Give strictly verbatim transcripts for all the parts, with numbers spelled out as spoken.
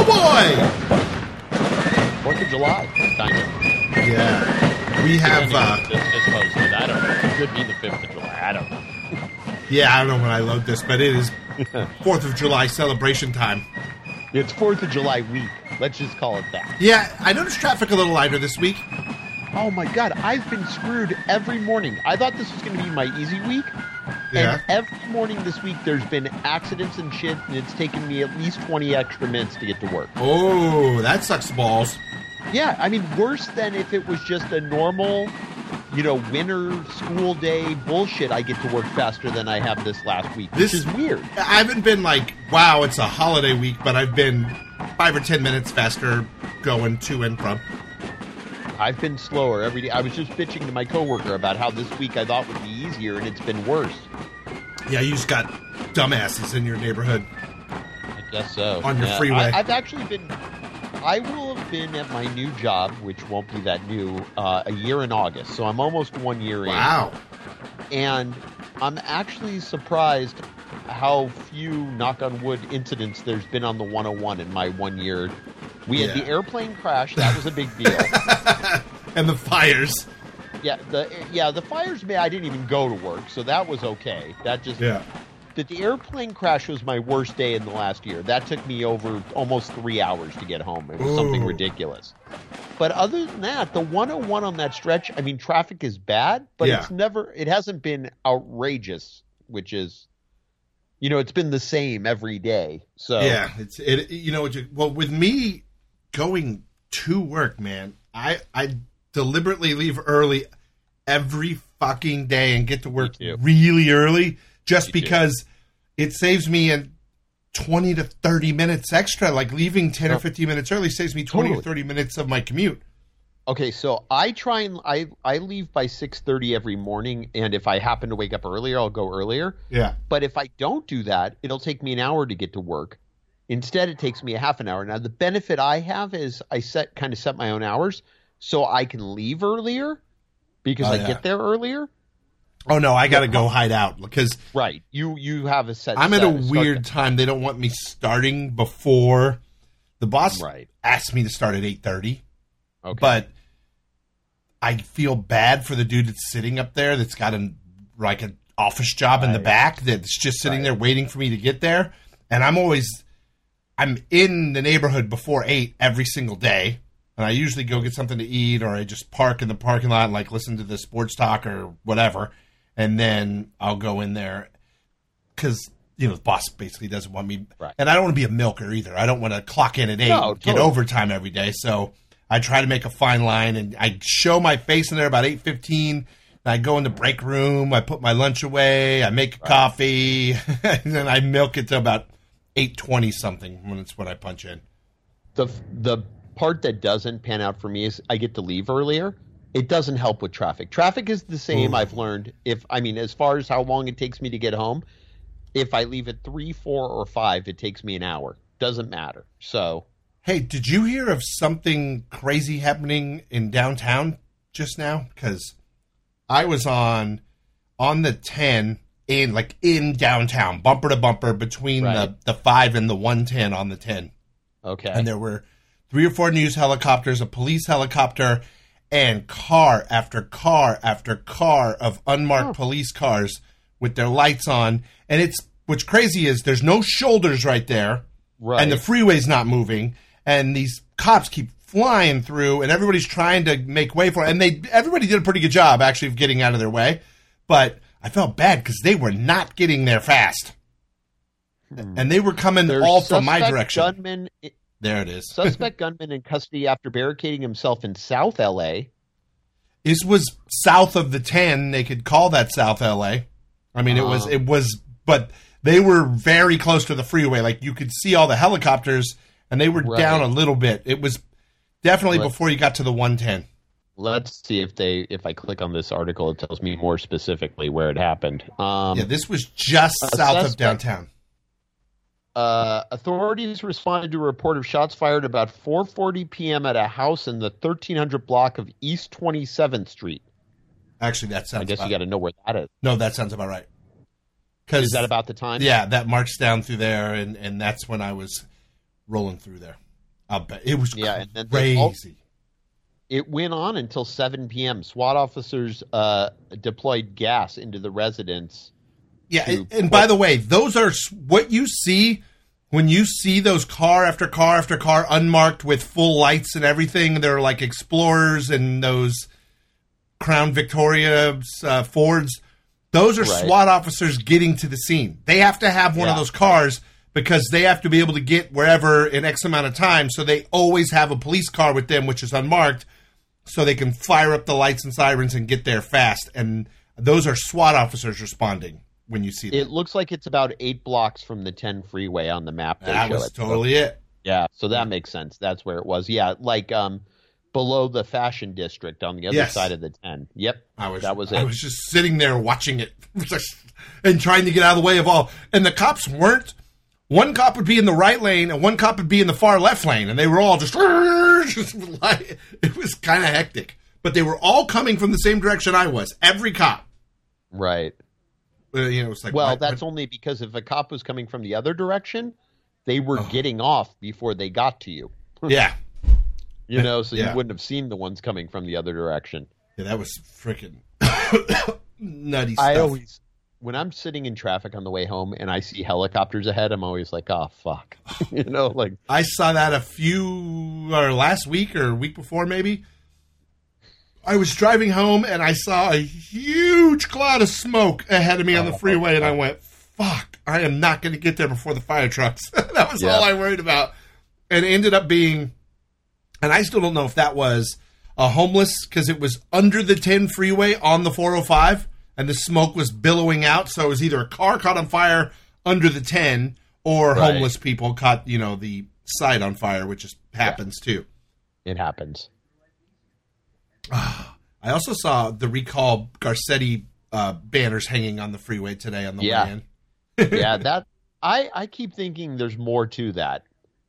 boy! Fourth of July, kind of. Yeah. We have... Uh, this is posted. I don't know. It could be the fifth of July. I don't know. Yeah, I don't know when I load this, but it is fourth of July celebration time. It's fourth of July week. Let's just call it that. Yeah, I noticed traffic a little lighter this week. Oh, my God. I've been screwed every morning. I thought this was going to be my easy week. Yeah. And every morning this week, there's been accidents and shit, and it's taken me at least twenty extra minutes to get to work. Oh, that sucks balls. Yeah, I mean, worse than if it was just a normal, you know, winter school day bullshit. I get to work faster than I have this last week, which This is weird. I haven't been like, wow, it's a holiday week, but I've been five or ten minutes faster going to and from. I've been slower every day. I was just bitching to my coworker about how this week I thought would be easier, and it's been worse. Yeah, you just got dumbasses in your neighborhood. I guess so. On your Yeah, freeway. I, I've actually been... I will have been at my new job, which won't be that new, uh, a year in August. So I'm almost one year in. Wow. And I'm actually surprised how few, knock on wood, incidents there's been on the one oh one in my one year. We had Yeah. the airplane crash. That was a big deal. And the fires. Yeah, the yeah the fires. May I didn't even go to work, so that was okay. That just Yeah. that the airplane crash was my worst day in the last year. That took me over almost three hours to get home. It was something Ooh. ridiculous. But other than that, the one oh one on that stretch, I mean, traffic is bad, but Yeah. it's never, it hasn't been outrageous, which is, you know, it's been the same every day. So Yeah, it's it. You know, it- well, with me going to work, man, I I deliberately leave early every fucking day and get to work too. really early just Me too. because it saves me in twenty to thirty minutes extra. Like leaving ten or Oh. fifteen minutes early saves me twenty Totally. or thirty minutes of my commute. Okay, so I try and I I leave by six thirty every morning, and if I happen to wake up earlier, I'll go earlier. Yeah. But if I don't do that, it'll take me an hour to get to work. Instead, it takes me a half an hour. Now, the benefit I have is I set kind of set my own hours, so I can leave earlier because Oh, I yeah. get there earlier. Oh no, I got to go hide out because Right. You you have a set. I'm at set- a start weird time. They don't want me starting before the boss Right. asked me to start at eight thirty. Okay. But I feel bad for the dude that's sitting up there that's got an like an office job in the Right. back that's just sitting Right. there waiting for me to get there. And I'm always I'm in the neighborhood before eight every single day. And I usually go get something to eat, or I just park in the parking lot and like listen to the sports talk or whatever. And then I'll go in there because, you know, the boss basically doesn't want me. Right. And I don't want to be a milker either. I don't want to clock in at eight No, and get totally. overtime every day. So I try to make a fine line, and I show my face in there about eight fifteen. And I go in the break room. I put my lunch away. I make a coffee. And then I milk it to about eight twenty something when it's when I punch in. the the part that doesn't pan out for me is I get to leave earlier. It doesn't help with traffic. Traffic is the same. Ooh. I've learned. If I mean, as far as how long it takes me to get home, if I leave at three, four, or five, it takes me an hour. Doesn't matter. So Hey, did you hear of something crazy happening in downtown just now? Because I was on on the ten in like in downtown, bumper to bumper between Right. the, the five and the one ten on the ten. okay, And there were three or four news helicopters, a police helicopter, and car after car after car of unmarked Oh. police cars with their lights on. And it's what's crazy is there's no shoulders right there, right. and the freeway's not moving, and these cops keep flying through, and everybody's trying to make way for it. And they everybody did a pretty good job actually of getting out of their way, but I felt bad because they were not getting there fast, Hmm. and they were coming There's all from my suspect direction. Gunman, There it is. suspect gunman in custody after barricading himself in South L A. This was south of the ten. They could call that South L A. I mean, it was, Oh. it was, but they were very close to the freeway. Like you could see all the helicopters, and they were Right. down a little bit. It was definitely Right. before you got to the one ten. Let's see if they if I click on this article, it tells me more specifically where it happened. Um, Yeah, this was just a south of suspect- downtown. Uh, authorities responded to a report of shots fired about four forty p.m. at a house in the thirteen hundred block of East twenty-seventh Street. Actually, that sounds. I guess about, you got to know where that is. No, that sounds about right. Cause, Is that about the time? Yeah, that marched down through there, and, and that's when I was rolling through there. I'll bet. It was Yeah, and then they all- crazy. It went on until seven p.m. SWAT officers uh, deployed gas into the residence. Yeah, to- and, and by the way, those are s- what you see when you see those car after car after car unmarked with full lights and everything. They're like Explorers and those Crown Victoria uh, Fords. Those are Right. SWAT officers getting to the scene. They have to have one of Yeah. those cars because they have to be able to get wherever in X amount of time. So they always have a police car with them, which is unmarked, so they can fire up the lights and sirens and get there fast. And those are SWAT officers responding when you see that. It looks like it's about eight blocks from the ten freeway on the map. They That show was it. totally it. Yeah, so that makes sense. That's where it was. Yeah, like um, below the fashion district on the other Yes. side of the ten. Yep, I was that was I it. was just sitting there watching it and trying to get out of the way of all. And the cops weren't. One cop would be in the right lane and one cop would be in the far left lane, and they were all just, just like, it was kind of hectic. But they were all coming from the same direction I was. Every cop. Right. Uh, you know, it's like Well, what- that's what- only because if a cop was coming from the other direction, they were Oh. getting off before they got to you. yeah, You know, so Yeah. you wouldn't have seen the ones coming from the other direction. yeah, that was freaking nutty stuff. I always, when I'm sitting in traffic on the way home and I see helicopters ahead, I'm always like, oh, fuck. you know, like, I saw that a few, or last week or week before maybe. I was driving home and I saw a huge cloud of smoke ahead of me on the Oh, freeway, and I went, fuck, I am not going to get there before the fire trucks. That was Yeah. all I worried about. And it ended up being, and I still don't know if that was a homeless, because it was under the ten freeway on the four oh five, and the smoke was billowing out. So it was either a car caught on fire under the ten, or Right. homeless people caught, you know, the side on fire, which just happens too. it happens. I also saw the recall Garcetti uh, banners hanging on the freeway today on the Yeah. way in. Yeah, that, I, I keep thinking there's more to that.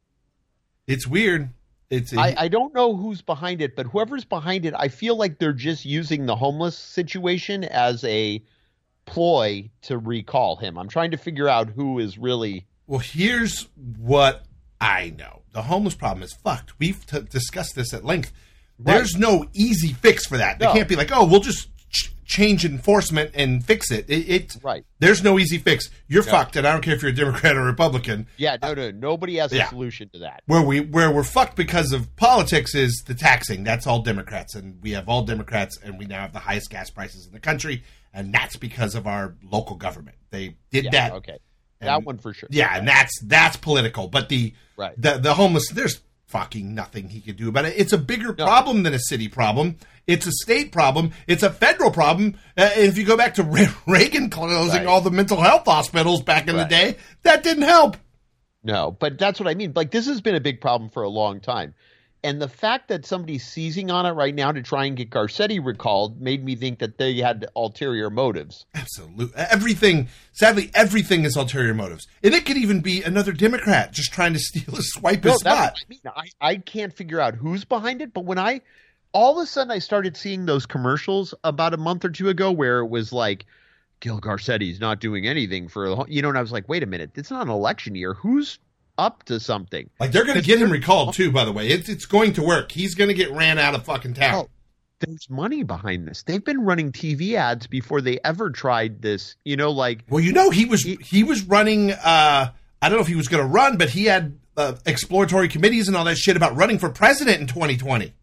It's weird. It's I, I don't know who's behind it, but whoever's behind it, I feel like they're just using the homeless situation as a ploy to recall him. I'm trying to figure out who is really. well. Here's what I know: the homeless problem is fucked. We've t- discussed this at length. There's no easy fix for that. They No. can't be like, oh, we'll just ch- change enforcement and fix it. It, it Right. There's no easy fix. You're No. fucked, and I don't care if you're a Democrat or Republican. Yeah, no, no, nobody has a Yeah. solution to that. Where we where we're fucked because of politics is the taxing. That's all Democrats, and we have all Democrats, and we now have the highest gas prices in the country, and that's because of our local government. They did Yeah, that. okay, that and- one for sure. Yeah, and that's that's political. But the Right. the the homeless, there's fucking nothing he could do about it. It's a bigger No. problem than a city problem. It's a state problem. It's a federal problem. Uh, if you go back to Re- Reagan closing Right. all the mental health hospitals back in Right. the day, that didn't help. No, but that's what I mean. Like, this has been a big problem for a long time. And the fact that somebody's seizing on it right now to try and get Garcetti recalled made me think that they had ulterior motives. Absolutely. Everything, sadly, everything is ulterior motives. And it could even be another Democrat just trying to steal a swipe No, his spot. that's what I mean. I, I can't figure out who's behind it, but when I all of a sudden I started seeing those commercials about a month or two ago where it was like, Gil Garcetti's not doing anything for, the ho-" you know, and I was like, wait a minute, it's not an election year. Who's up to something? Like, they're going to Because get him they're- recalled, too, by the way. It's, it's going to work. He's going to get ran out of fucking town. Oh, there's money behind this. They've been running T V ads before they ever tried this, you know, like, Well, you know, he was he was running, uh, I don't know if he was going to run, but he had uh, exploratory committees and all that shit about running for president in twenty twenty.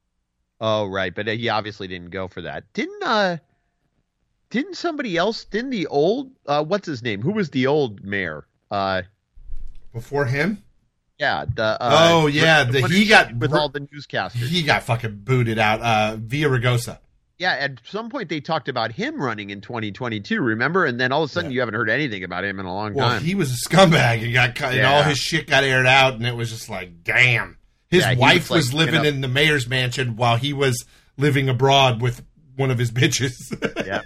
oh, right. But he obviously didn't go for that. Didn't, uh, didn't somebody else, didn't the old, uh, what's his name? Who was the old mayor? Uh, Before him? Yeah. The, uh, Oh, yeah, the- one he who got- with all the newscasters. He got fucking booted out uh, via Ragosa. Yeah. At some point, they talked about him running in twenty twenty-two. Remember? And then all of a sudden, Yeah. you haven't heard anything about him in a long Well, time. he was a scumbag and got cut, and all Yeah. his shit got aired out, and it was just like, damn. His Yeah, he wife was, was, like, living you know- in the mayor's mansion while he was living abroad with one of his bitches. yeah.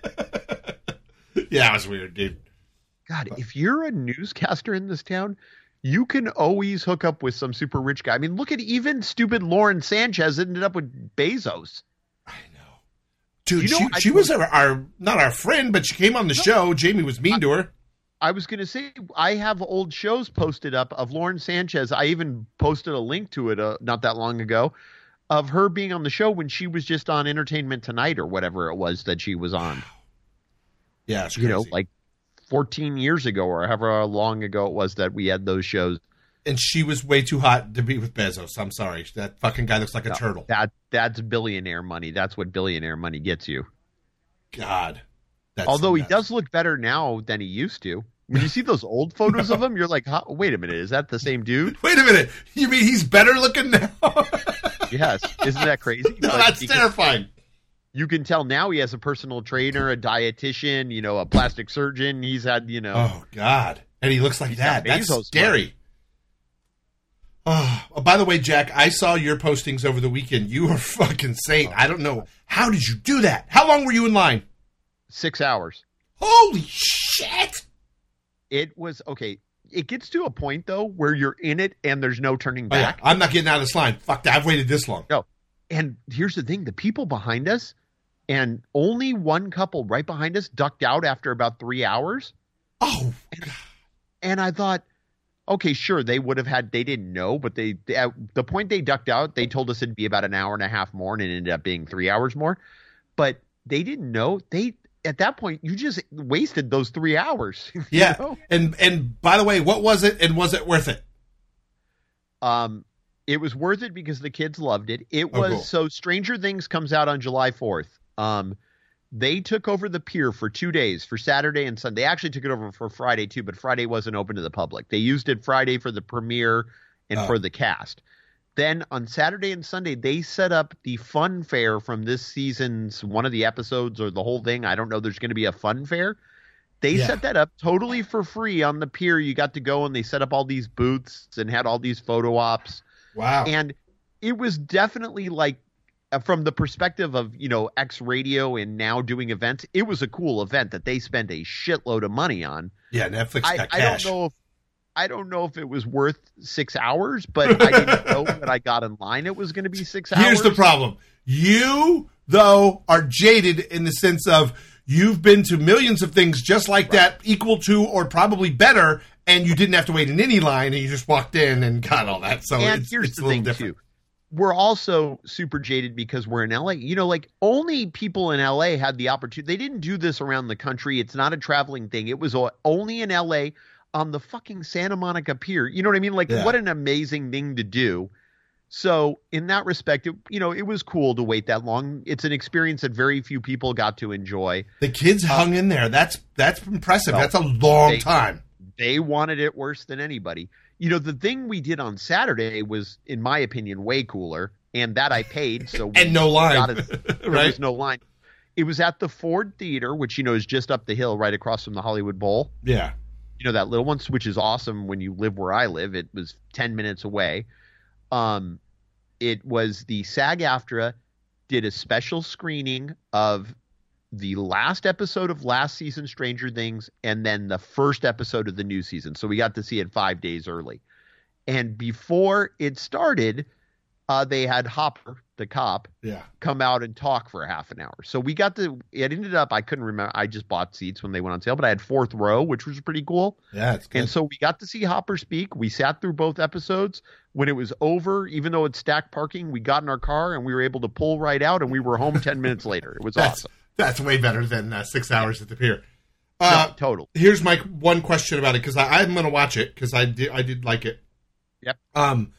Yeah, it was weird, dude. God, if you're a newscaster in this town, you can always hook up with some super rich guy. I mean, look at even stupid Lauren Sanchez ended up with Bezos. I know. Dude, You know, she, I she was our, our, not our friend, but she came on the show. Jamie was mean to her. I was going to say, I have old shows posted up of Lauren Sanchez. I even posted a link to it uh, not that long ago of her being on the show when she was just on Entertainment Tonight or whatever it was that she was on. Yeah, it's you crazy. know, like fourteen years ago or however long ago it was that we had those shows. And she was way too hot to be with Bezos. I'm sorry. That fucking guy looks like a No, turtle. That That's billionaire money. That's what billionaire money gets you. God. That's Although he nuts. does look better now than he used to. When you see those old photos No. of him, you're like, huh, wait a minute, is that the same dude? Wait a minute. You mean he's better looking now? Yes. Isn't that crazy? No, But that's because terrifying. You can tell now he has a personal trainer, a dietitian, you know, a plastic surgeon. He's had, you know. Oh, God. And he looks like He's that. got That's Bezos scary. Oh, by the way, Jack, I saw your postings over the weekend. You were fucking saint. I don't know. How did you do that? How long were you in line? Six hours. Holy shit. It was, okay, it gets to a point, though, where you're in it and there's no turning Oh, yeah. back. I'm not getting out of this line. Fuck that. I've waited this long. No. And here's the thing. The people behind us, and only one couple right behind us ducked out after about three hours. Oh, And I thought, okay, sure, they would have had, they didn't know, but they, they, at the point they ducked out, they told us it'd be about an hour and a half more, and it ended up being three hours more. But they didn't know. They, at that point, you just wasted those three hours. you yeah. know? And and by the way, what was it, and was it worth it? Um, it was worth it because the kids loved it. It Oh, was, cool. so Stranger Things comes out on July fourth. Um, they took over the pier for two days, for Saturday and Sunday. They actually took it over for Friday too, but Friday wasn't open to the public. They used it Friday for the premiere and Oh. for the cast. Then on Saturday and Sunday, they set up the fun fair from this season's one of the episodes or the whole thing. I don't know. There's going to be a fun fair. They Yeah. set that up totally for free on the pier. You got to go and they set up all these booths and had all these photo ops. Wow. And it was definitely like, uh, from the perspective of, you know, X Radio and now doing events, it was a cool event that they spent a shitload of money on. yeah, Netflix I, got I cash. don't know if I don't know if it was worth six hours, but I didn't know when I got in line it was going to be six hours. Here's the problem. You, though, are jaded in the sense of you've been to millions of things just like that, equal to or probably better, and you didn't have to wait in any line, and you just walked in and got all that. So And it's, here's it's the a little thing, different. too. We're also super jaded because we're in L A. You know, like only people in L A had the opportunity. They didn't do this around the country. It's not a traveling thing. It was o- only in L A on the fucking Santa Monica Pier. You know what I mean? Like, Yeah. what an amazing thing to do. So in that respect, it, you know, it was cool to wait that long. It's an experience that very few people got to enjoy. The kids hung in there. That's that's impressive. Well, That's a long they- time. They wanted it worse than anybody. You know, the thing we did on Saturday was, in my opinion, way cooler, and that I paid. So we And no line, got it. There right? was no line. It was at the Ford Theater, which, you know, is just up the hill right across from the Hollywood Bowl. Yeah. You know, that little one, which is awesome when you live where I live. It was ten minutes away. Um, it was the SAG-AFTRA did a special screening of the last episode of last season Stranger Things and then the first episode of the new season. So we got to see it five days early. And before it started, uh, they had Hopper, the cop, Yeah. come out and talk for half an hour. So we got to, it ended up, I couldn't remember, I just bought seats when they went on sale, but I had fourth row, which was pretty cool. Yeah, it's good. And so we got to see Hopper speak. We sat through both episodes. When it was over, even though it's stacked parking, we got in our car and we were able to pull right out and we were home ten minutes later. It was that's awesome. that's way better than uh, six hours at the pier. Uh, No, total. Here's my one question about it, because I'm going to watch it because I did I did like it. Yep. Um,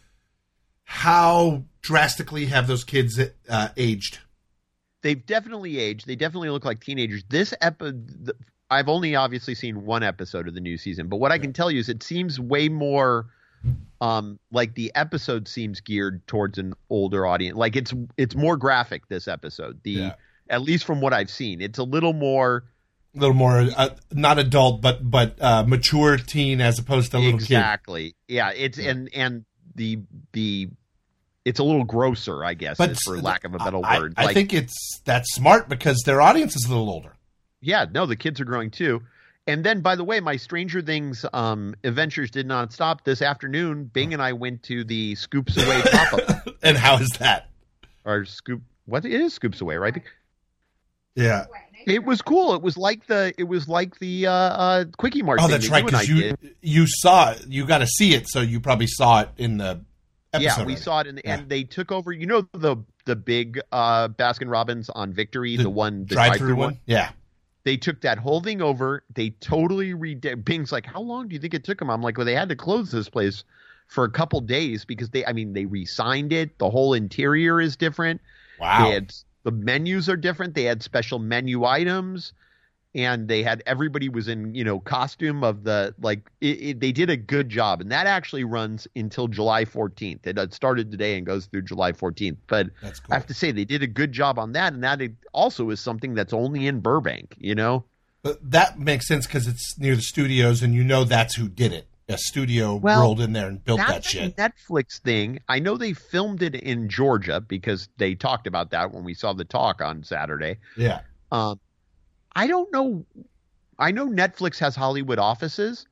how drastically have those kids uh, aged? They've definitely aged. They definitely look like teenagers. This episode, I've only obviously seen one episode of the new season, but what I can tell you is it seems way more um, like the episode seems geared towards an older audience. Like it's it's more graphic this episode. The Yeah. At least from what I've seen, it's a little more A little more uh, not adult, but but uh, mature teen as opposed to a little kid. exactly. Yeah, it's and and the the it's a little grosser, I guess, But for lack of a better I, word. I Like, think it's that's smart because their audience is a little older. yeah, no, the kids are growing too. And then, by the way, my Stranger Things um, adventures did not stop. This afternoon, Bing and I went to the Scoops Away pop-up. And how is that? Or Scoop, what? It is Scoops Away, right? Yeah. It was cool. It was like the it was like the uh, uh, Quickie Mart. Oh, thing that's that right. You, and I Because you did. you saw it. You got to see it, so you probably saw it in the episode. Yeah, we already. saw it, in the, Yeah. and they took over. You know the the big uh, Baskin Robbins on Victory, The the, one, the drive-through drive-through one. one. Yeah. They took that whole thing over. They totally redid. Bing's like, how long do you think it took them? I'm like, well, they had to close this place for a couple days because they, I mean, they re-signed it. The whole interior is different. Wow. They had, the menus are different. They had special menu items, and they had everybody was in, you know, costume of the like. It, it, they did a good job, and that actually runs until July fourteenth. It had started today and goes through July fourteenth. But That's cool. I have to say they did a good job on that, and that it also is something that's only in Burbank. You know. But that makes sense because it's near the studios, and you know that's who did it. A studio Well, rolled in there and built that That's a shit. Netflix thing. I know they filmed it in Georgia because they talked about that when we saw the talk on Saturday. Yeah. Um, I don't know. I know Netflix has Hollywood offices.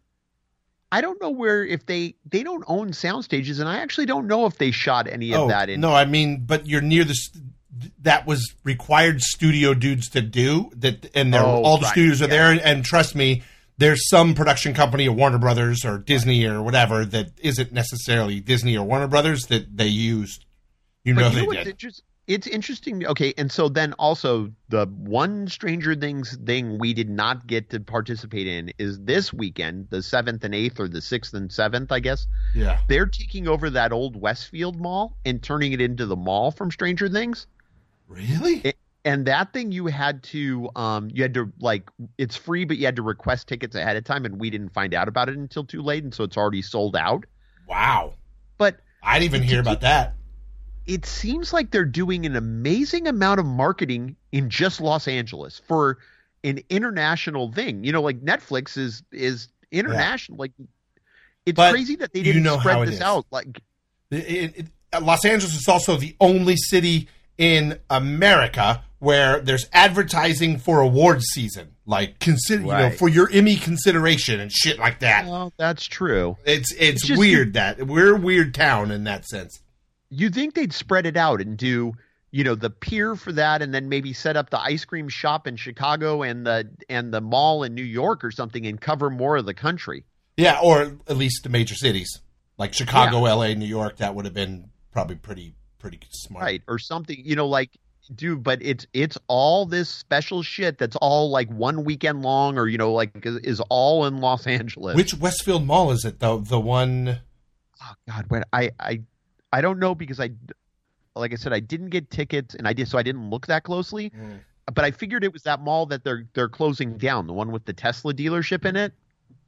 I don't know where if they they don't own sound stages, and I actually don't know if they shot any Oh of that in. no, I mean, but you're near the. st- That was required studio dudes to do that, and they're, Oh, all the right, studios are yeah. there. And trust me, there's some production company at Warner Brothers or Disney or whatever that isn't necessarily Disney or Warner Brothers that they used. You know But you they know what's did. interest- It's interesting. Okay, and so then also the one Stranger Things thing we did not get to participate in is this weekend, the seventh and eighth, or the sixth and seventh, I guess. Yeah. They're taking over that old Westfield mall and turning it into the mall from Stranger Things. Really? It- and that thing you had to, um, you had to like, it's free, but you had to request tickets ahead of time, and we didn't find out about it until too late, and so it's already sold out. Wow. But I didn't even hear about that. it seems like they're doing an amazing amount of marketing in just Los Angeles for an international thing. You know, like Netflix is is international. Like it's But crazy that they you didn't know how spread it this is. out. Like It- it- it- Los Angeles is also the only city in America where there's advertising for awards season, like consider you know Right. for your Emmy consideration and shit like that. well, that's true. It's it's, It's just- weird that we're a weird town in that sense. You think they'd spread it out and do, you know, the pier for that, and then maybe set up the ice cream shop in Chicago and the and the mall in New York or something, and cover more of the country. Yeah, or at least the major cities like Chicago, L A, New York. That would have been probably pretty pretty smart. Right, or something, you know, like do but it's it's all this special shit that's all like one weekend long, or you know, like is, is all in Los Angeles. Which Westfield Mall is it though? The one. Oh God, wait, I I I don't know because I like I said I didn't get tickets, and I did so I didn't look that closely, Mm. but I figured it was that mall that they're they're closing down, the one with the Tesla dealership in it.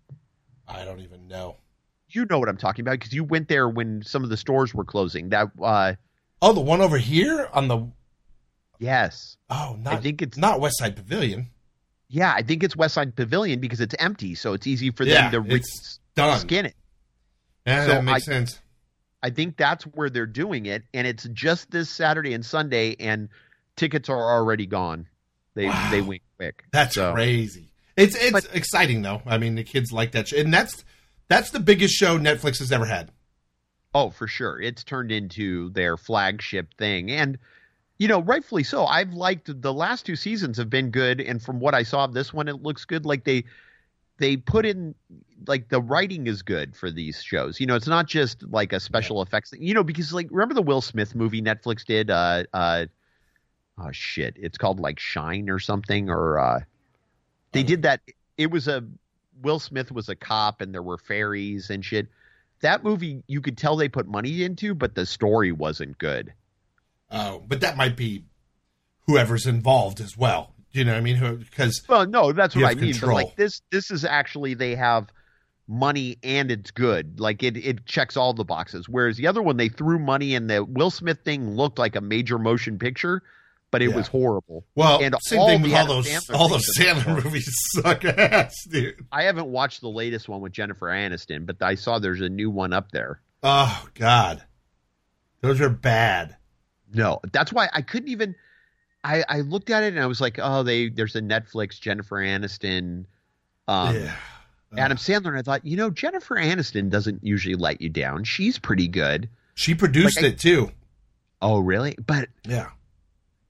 I don't even know. You know what I'm talking about because you went there when some of the stores were closing. That uh Oh, the one over here on the. yes. Oh, not. I think it's not West Side Pavilion. Yeah, I think it's Westside Pavilion because it's empty, so it's easy for Yeah, them to it's done. skin it. Yeah, So that makes I- sense. I think that's where they're doing it, and it's just this Saturday and Sunday, and tickets are already gone. They Wow. they went quick. That's So- crazy. It's it's But- exciting though. I mean, the kids like that, sh- and that's that's the biggest show Netflix has ever had. Oh, for sure, it's turned into their flagship thing, and you know, rightfully so. I've liked the last two seasons have been good, and from what I saw of this one, it looks good. Like they they put in like the writing is good for these shows. You know, it's not just like a special effects thing. You know, because like remember the Will Smith movie Netflix did? Uh, uh, oh shit, it's called like Shine or something, or uh, they did that. It was a Will Smith was a cop, and there were fairies and shit. That movie you could tell they put money into, but the story wasn't good. Oh, but that might be whoever's involved as well. Do you know what I mean? Who because Well, no, that's You what I have mean. control. But like this, this is actually they have money and it's good. Like it, it checks all the boxes. Whereas the other one, they threw money and the Will Smith thing looked like a major motion picture, but it Yeah. was horrible. well, and same all thing the with all Adam those Sandler all those things are Sandler horrible. movies suck ass, dude. I haven't watched the latest one with Jennifer Aniston, but I saw there's a new one up there. Oh God, those are bad. No, that's why I couldn't even. I, I looked at it and I was like, oh, they there's a Netflix Jennifer Aniston, um, yeah. Adam Sandler, and I thought, you know, Jennifer Aniston doesn't usually let you down. She's pretty good. She produced like I- it too. Oh, really? But Yeah.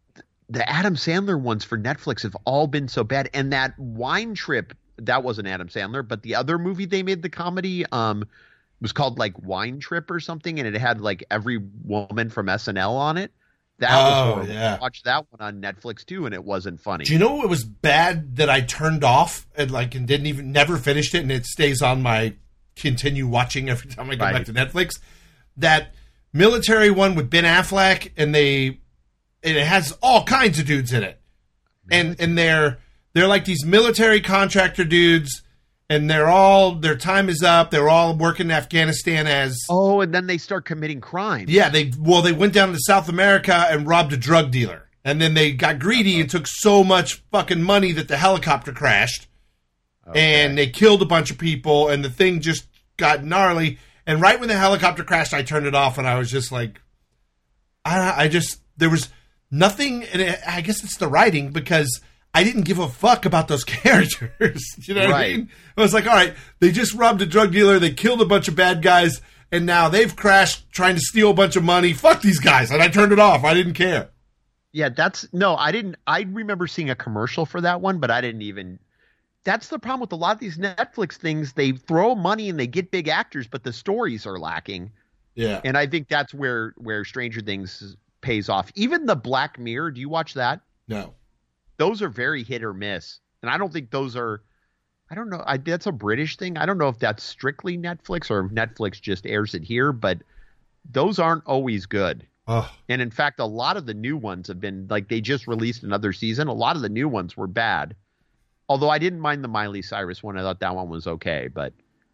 the Adam Sandler ones for Netflix have all been so bad. And that Wine Trip, that wasn't Adam Sandler, but the other movie they made, the comedy, um, was called like Wine Trip or something, and it had like every woman from S N L on it. That oh, was horrible. Yeah. I watched that one on Netflix too, and it wasn't funny. Do you know what was bad that I turned off and like and didn't even never finished it, and it stays on my continue watching every time I go Right. back to Netflix? That military one with Ben Affleck, and they and it has all kinds of dudes in it, and and they're they're like these military contractor dudes. And they're all, their time is up. They're all working in Afghanistan as... Oh, and then they start committing crimes. Yeah, they well, they went down to South America and robbed a drug dealer. And then they got greedy and took so much fucking money that the helicopter crashed. Okay. And they killed a bunch of people, and the thing just got gnarly. And right when the helicopter crashed, I turned it off, and I was just like... I, I just... There was nothing... And it, I guess it's the writing, because... I didn't give a fuck about those characters. You know what right. I mean? I was like, all right, they just robbed a drug dealer, they killed a bunch of bad guys, and now they've crashed trying to steal a bunch of money. Fuck these guys. And I turned it off. I didn't care. Yeah, that's no, I didn't. I remember seeing a commercial for that one, but I didn't even. That's the problem with a lot of these Netflix things. They throw money and they get big actors, but the stories are lacking. Yeah. And I think that's where, where Stranger Things pays off. Even the Black Mirror, do you watch that? No. Those are very hit or miss. And I don't think those are, I don't know. I, that's a British thing. I don't know if that's strictly Netflix or if Netflix just airs it here, but those aren't always good. Ugh. And in fact, a lot of the new ones have been like, they just released another season. A lot of the new ones were bad. Although I didn't mind the Miley Cyrus one. I thought that one was okay, but.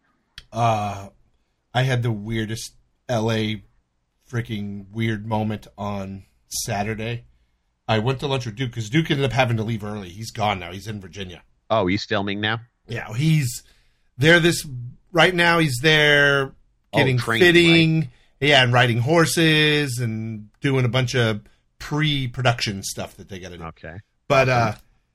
Uh, I had the weirdest L A freaking weird moment on Saturday. I went to lunch with Duke because Duke ended up having to leave early. He's gone now. He's in Virginia. Oh, he's filming now? Yeah, he's there this right now. He's there getting oh, trained, fitting. Right? Yeah, and riding horses and doing a bunch of pre-production stuff that they got to do. Okay. But uh,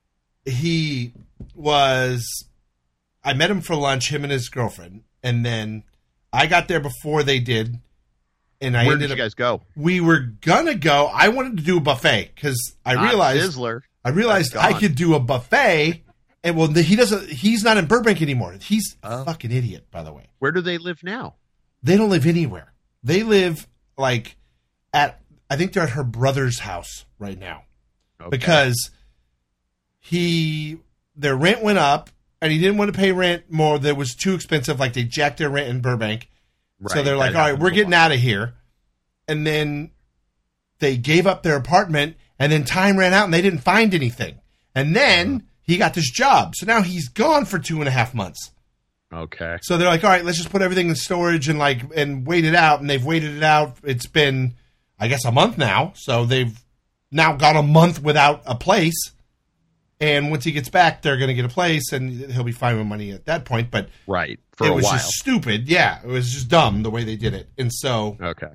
he was, I met him for lunch, him and his girlfriend. And then I got there before they did. And I Where ended did you up, guys go? We were going to go. I wanted to do a buffet because I Not realized, Sizzler. I realized I could do a buffet. And well, he doesn't, he's not in Burbank anymore. He's a Oh. fucking idiot, by the way. Where do they live now? They don't live anywhere. They live like at, I think they're at her brother's house right now. Okay. Because he, their rent went up and he didn't want to pay rent more. That was too expensive. Like they jacked their rent in Burbank. Right, So they're like, that all right, happens we're a getting lot. out of here. And then they gave up their apartment and then time ran out and they didn't find anything. And then he got this job. So now he's gone for two and a half months. Okay. So they're like, all right, let's just put everything in storage and like and wait it out. And they've waited it out. It's been, I guess, a month now. So they've now gone a month without a place. And once he gets back, they're going to get a place, and he'll be fine with money at that point. But Right. For it a was while. just stupid. Yeah, it was just dumb the way they did it. And so Okay.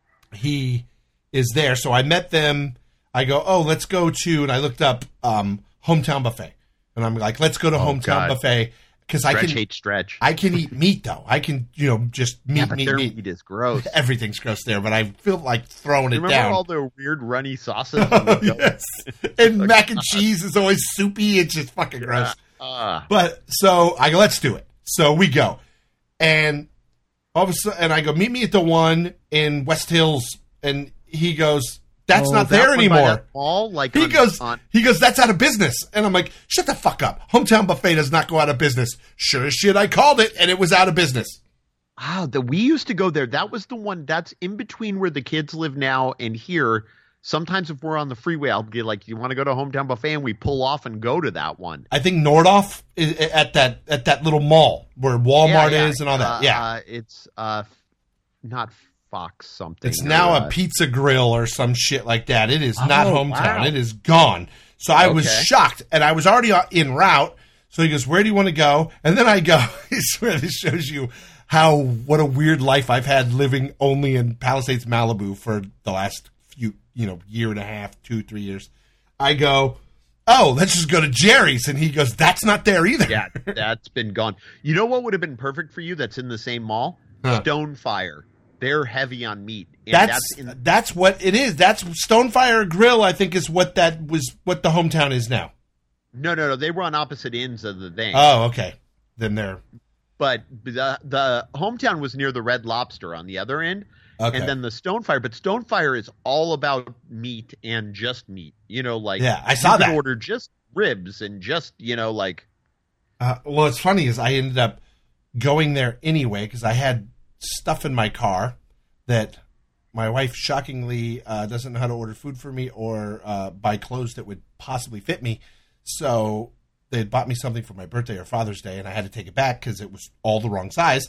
he is there. So I met them. I go, oh, let's go to, and I looked up um, Hometown Buffet. And I'm like, let's go to Oh, Hometown God. Buffet. Because I Stretch can, hate stretch. I can eat meat, though. I can, you know, just meat, yeah, but meat, their meat. meat is gross. Everything's gross there, but I feel like throwing it Remember down. all the weird runny sauces? on the go? Yes. And mac and cheese is always soupy. It's just fucking gross. Ah. But so I go, let's do it. So we go. And all of a sudden, and I go, meet me at the one in West Hills. And he goes, that's Oh, not that there one by anymore. that mall, like He on- goes, on- he goes, that's out of business. And I'm like, shut the fuck up. Hometown Buffet does not go out of business. Sure as shit, I called it, and it was out of business. Wow, the we used to go there. That was the one that's in between where the kids live now and here. Sometimes if we're on the freeway, I'll get like, you want to go to Hometown Buffet? And we pull off and go to that one. I think Nordhoff is at that at that little mall where Walmart Yeah, yeah. is and all that. Uh, yeah, uh, it's uh, not Fox something. it's now uh, a pizza grill or some shit like that. It is not Oh, Hometown. wow. It is gone. So I was Okay. shocked, and I was already en route. So he goes, "Where do you want to go?" And then I go, "I swear this shows you how what a weird life I've had living only in Palisades, Malibu for the last few, you know, year and a half, two, three years." I go, "Oh, let's just go to Jerry's," and he goes, "That's not there either." Yeah, that's been gone. You know what would have been perfect for you that's in the same mall? Huh. Stonefire. They're heavy on meat. And That's that's, in, that's what it is. That's Stonefire Grill. I think is what that was. What the hometown is now. no, no, no. They were on opposite ends of the thing. Oh, okay. Then they're But the the hometown was near the Red Lobster on the other end, okay. and then the Stonefire. But Stonefire is all about meat and just meat. You know, like Yeah, I saw you could that. order just ribs and just you know like Uh, well, what's funny is I ended up going there anyway because I had stuff in my car that my wife shockingly uh, doesn't know how to order food for me or uh, buy clothes that would possibly fit me. So they had bought me something for my birthday or Father's Day, and I had to take it back because it was all the wrong size.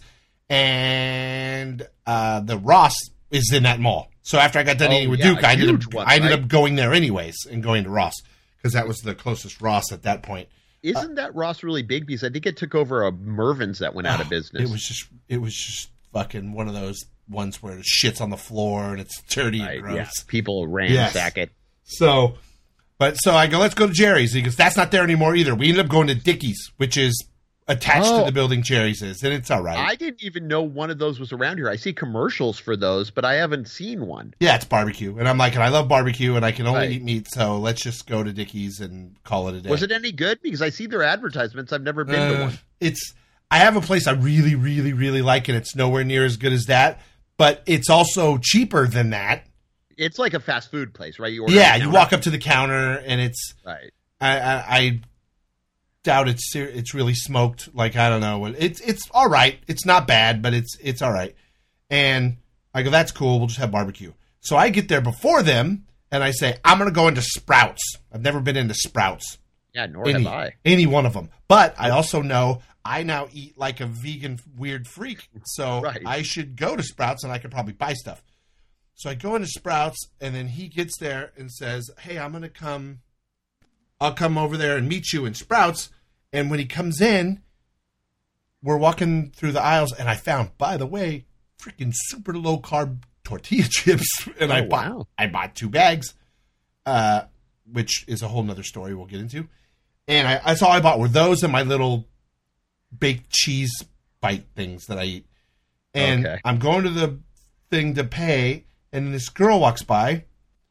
And uh, the Ross is in that mall. So after I got done Oh, eating with yeah, Duke, I ended, huge up, one, I ended right? up going there anyways and going to Ross because that was the closest Ross at that point. Isn't that Ross really big? Because I think it took over a Mervin's that went out of business. It was just, it was just fucking one of those ones where the shit's on the floor and it's dirty right, and gross. yeah. People ransack it. So, but so I go, let's go to Jerry's. He goes, that's not there anymore either. We ended up going to Dickie's, which is attached Oh. to the building Jerry's is, and it's all right. I didn't even know one of those was around here. I see commercials for those, but I haven't seen one. yeah, it's barbecue, and I'm like, and I love barbecue, and I can only Right. eat meat, so let's just go to Dickie's and call it a day. Was it any good? Because I see their advertisements. I've never been to Uh, one. It's. I have a place I really, really, really like, and it's nowhere near as good as that. But it's also cheaper than that. It's like a fast food place, right? You order Yeah, on the you counter. walk up to the counter, and it's. Right. I, I, I doubt it's ser- it's really smoked. Like I don't know. It's it's all right. It's not bad, but it's it's all right. And I go, that's cool. We'll just have barbecue. So I get there before them, and I say, I'm gonna go into Sprouts. I've never been into Sprouts. Yeah, nor Any, have I. any one of them. But I also know I now eat like a vegan weird freak. So Right. I should go to Sprouts and I could probably buy stuff. So I go into Sprouts and then he gets there and says, hey, I'm going to come. I'll come over there and meet you in Sprouts. And when he comes in, we're walking through the aisles and I found, by the way, freaking super low carb tortilla chips. And I Oh, bought wow. I bought two bags, uh, which is a whole nother story we'll get into. And I, that's all I bought were those and my little baked cheese bite things that I eat. And Okay. I'm going to the thing to pay, and this girl walks by,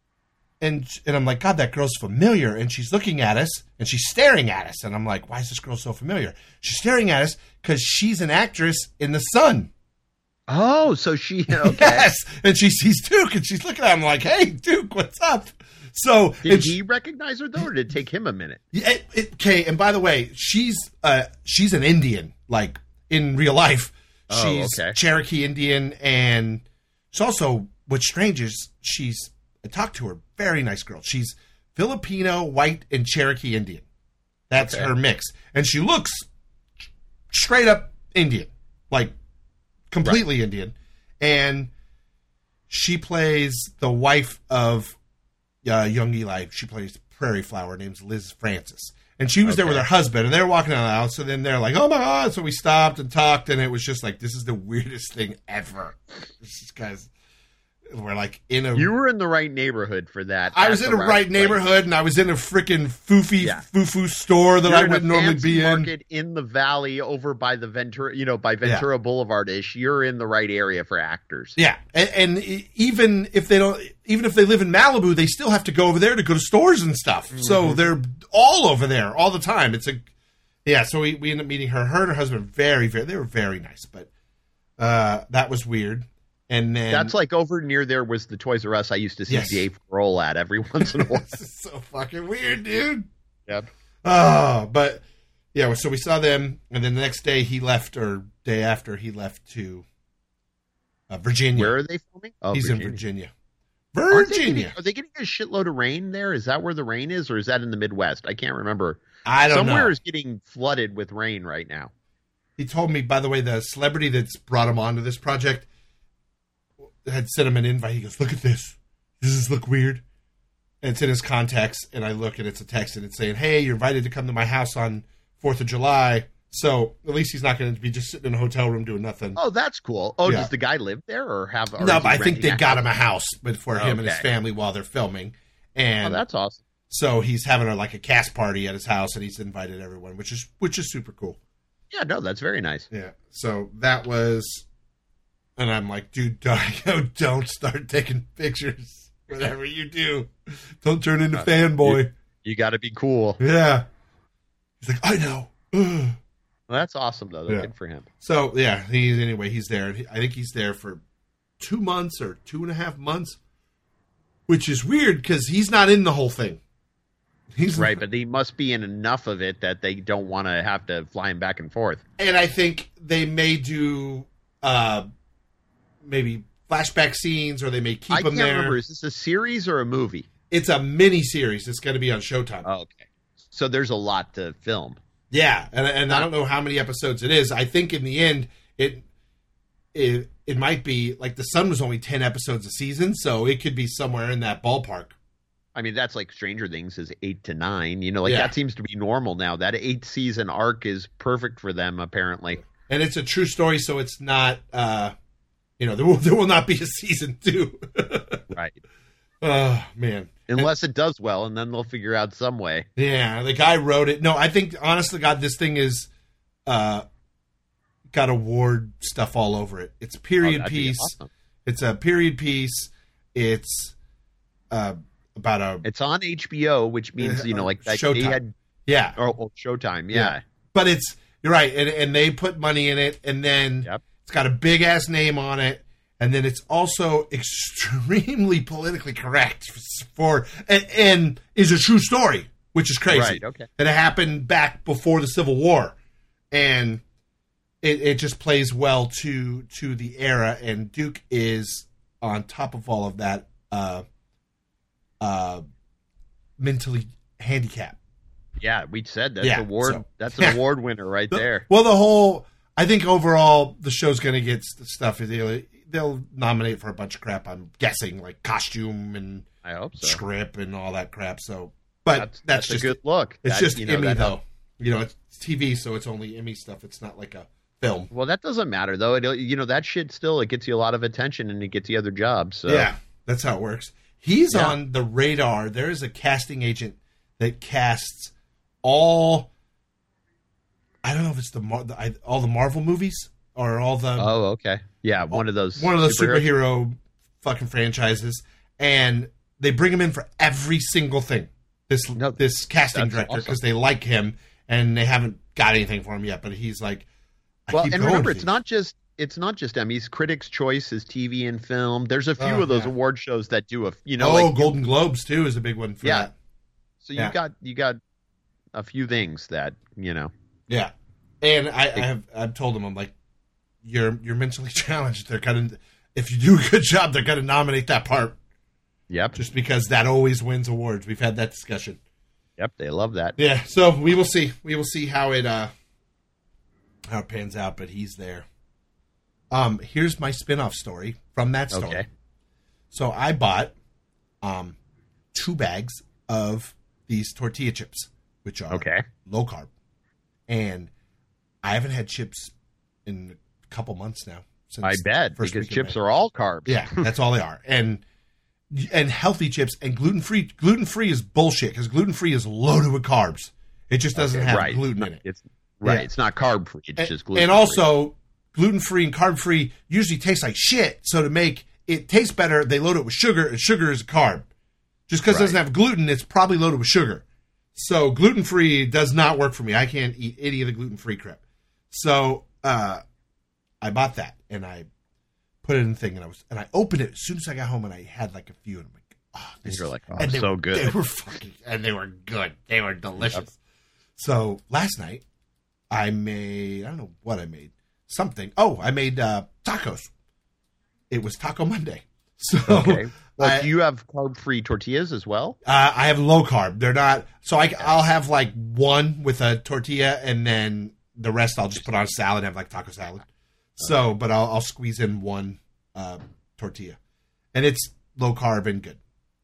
and and I'm like, God, that girl's familiar. And she's looking at us, and she's staring at us. And I'm like, why is this girl so familiar? She's staring at us because she's an actress in The Sun. Oh, so she okay. Yes. And she sees Duke, and she's looking at him like, hey, Duke, what's up? So Did and he recognize her though, or did it take him a minute? Yeah, it, it, okay, and by the way, she's uh she's an Indian, like in real life. Oh, She's okay. Cherokee Indian, and she's also what's strange is she's I talked to her, very nice girl. She's Filipino, white, and Cherokee Indian. That's Okay. her mix, and she looks straight up Indian, like completely Indian, and she plays the wife of uh, young Eli. She plays Prairie Flower. Her name's Liz Francis. And she was there with Okay. her husband, and they were walking down the aisle. So then they're like, oh my God. So we stopped and talked, and it was just like, this is the weirdest thing ever. This is guys, we're like in a. You were in the right neighborhood for that. I was At in a the right place. neighborhood, and I was in a freaking foofy Yeah. foo-foo store that You're I in a wouldn't normally fancy be in. market in the valley over by the Ventura, you know, by Ventura Boulevard ish. You're in the right area for actors. Yeah, and, and e- even if they don't, even if they live in Malibu, they still have to go over there to go to stores and stuff. So they're all over there all the time. It's a, yeah. So we, we ended up meeting her. Her and her husband, very, very, they were very nice, but uh, that was weird. And then That's like over near there was the Toys R Us I used to see Yes. Dave Grohl at every once in a while. this is so fucking weird, dude. Yep. Oh, but yeah. So we saw them, and then the next day he left, or day after he left to uh, Virginia. Where are they filming? Oh, He's Virginia. in Virginia. Aren't they Virginia. getting- are they getting a shitload of rain there? Is that where the rain is, or is that in the Midwest? I can't remember. I don't Somewhere know. is getting flooded with rain right now. He told me, by the way, the celebrity that's brought him onto this project had sent him an invite. He goes, look at this. Does this look weird? And it's in his contacts, and I look, and it's a text, and it's saying, hey, you're invited to come to my house on fourth of July. So at least he's not going to be just sitting in a hotel room doing nothing. Oh, that's cool. Oh, Yeah. does the guy live there, or have? Or no, is but he I think renting they a got house? him a house but for him and his Okay. family while they're filming. Oh, And that's awesome. so he's having a, like a cast party at his house, and he's invited everyone, which is which is super cool. Yeah, no, that's very nice. Yeah. So that was And I'm like, dude, don't, don't start taking pictures. Whatever you do, don't turn into uh, fanboy. You, you got to be cool. Yeah. He's like, I know. Well, that's awesome, though. Yeah. Good for him. So, yeah, he's anyway, he's there. I think he's there for two months or two and a half months, which is weird because he's not in the whole thing. He's right, but he must be in enough of it that they don't want to have to fly him back and forth. And I think they may do uh, maybe flashback scenes, or they may keep I him can't there. remember. Is this a series or a movie? It's a mini series. It's going to be on Showtime. Oh, okay. So there's a lot to film. Yeah, and and I don't know how many episodes it is. I think in the end, it it it might be like The Sun was only ten episodes a season, so it could be somewhere in that ballpark. I mean, that's like Stranger Things is eight to nine. You know, like yeah. that seems to be normal now. That eight season arc is perfect for them, apparently. And it's a true story, so it's not, uh, you know, there will there will not be a season two. Right. Oh man. Unless it does well, and then they'll figure out some way. Yeah, the guy wrote it. No, I think, honestly, God, this thing is uh, got award stuff all over it. It's a period oh, piece. Awesome. It's a period piece. It's uh, about a... It's on H B O, which means, you know, like... like Showtime. They had, yeah. Oh, oh, Showtime, yeah. yeah. But it's... You're right, and, and they put money in it, and then yep. it's got a big-ass name on it. And then it's also extremely politically correct for, and, and is a true story, which is crazy. Right, okay. That it happened back before the Civil War. And it, it just plays well to to the era. And Duke is, on top of all of that, uh, uh, mentally handicapped. Yeah, we said that's yeah, award. so, that's an yeah. award winner right the, there. Well, the whole, I think overall the show's going to get stuff. They'll, they'll nominate for a bunch of crap. I'm guessing, like costume and I hope so. script and all that crap. So, but that's, that's, that's just a good look. It's that, just you know, Emmy though. Helped. You know, it's T V, so it's only Emmy stuff. It's not like a film. Well, that doesn't matter though. It, you know, that shit still, it gets you a lot of attention and it gets you other jobs. So. Yeah, that's how it works. He's yeah. on the radar. There is a casting agent that casts all. I don't know if it's the, the all the Marvel movies or all the. Oh, okay. Yeah, one all, of those. One of those superhero, superhero fucking franchises, and they bring him in for every single thing. This no, this casting director because awesome. they like him and they haven't got anything for him yet. But he's like, I well, keep and going remember, with it's these. not just it's not just Emmys. Critics' Choice is T V and film. There's a few Oh, of those yeah. award shows that do a you know. Oh, like, Golden Globes too is a big one for yeah. that. So you Yeah. got you got a few things that you know. Yeah, and I, I have I've told them I'm like, you're you're mentally challenged. They're gonna if you do a good job, they're gonna nominate that part. Yep. Just because that always wins awards. We've had that discussion. Yep, they love that. Yeah, so we will see. We will see how it uh how it pans out, but he's there. Um, here's my spin-off story from that story. Okay. So I bought um two bags of these tortilla chips, which are Okay. low carb. And I haven't had chips in a couple months now. Since I bet first because week in chips May. are all carbs. Yeah, that's all they are. And and healthy chips and gluten free. Gluten free is bullshit because gluten free is loaded with carbs. It just doesn't Okay, have right. gluten it's in not, it. It's right. Yeah. It's not carb free. It's and, just gluten. And also, gluten free and carb free usually taste like shit. So to make it taste better, they load it with sugar, and sugar is a carb. Just because Right. it doesn't have gluten, it's probably loaded with sugar. So gluten free does not work for me. I can't eat any of the gluten free crap. So uh, I bought that and I put it in the thing, and I was and I opened it as soon as I got home, and I had like a few, and I'm like, oh, this You're is- like, oh, and they so were, good. They were fucking, and they were good. They were delicious. So last night I made, I don't know what I made, something. Oh, I made uh, tacos. It was Taco Monday. So Okay. Well, I, do you have carb free tortillas as well? uh, I have low carb. They're not, so I, I'll have like one with a tortilla, and then the rest I'll just put on a salad and have like taco salad. So, but I'll, I'll squeeze in one uh, tortilla, and it's low carb and good.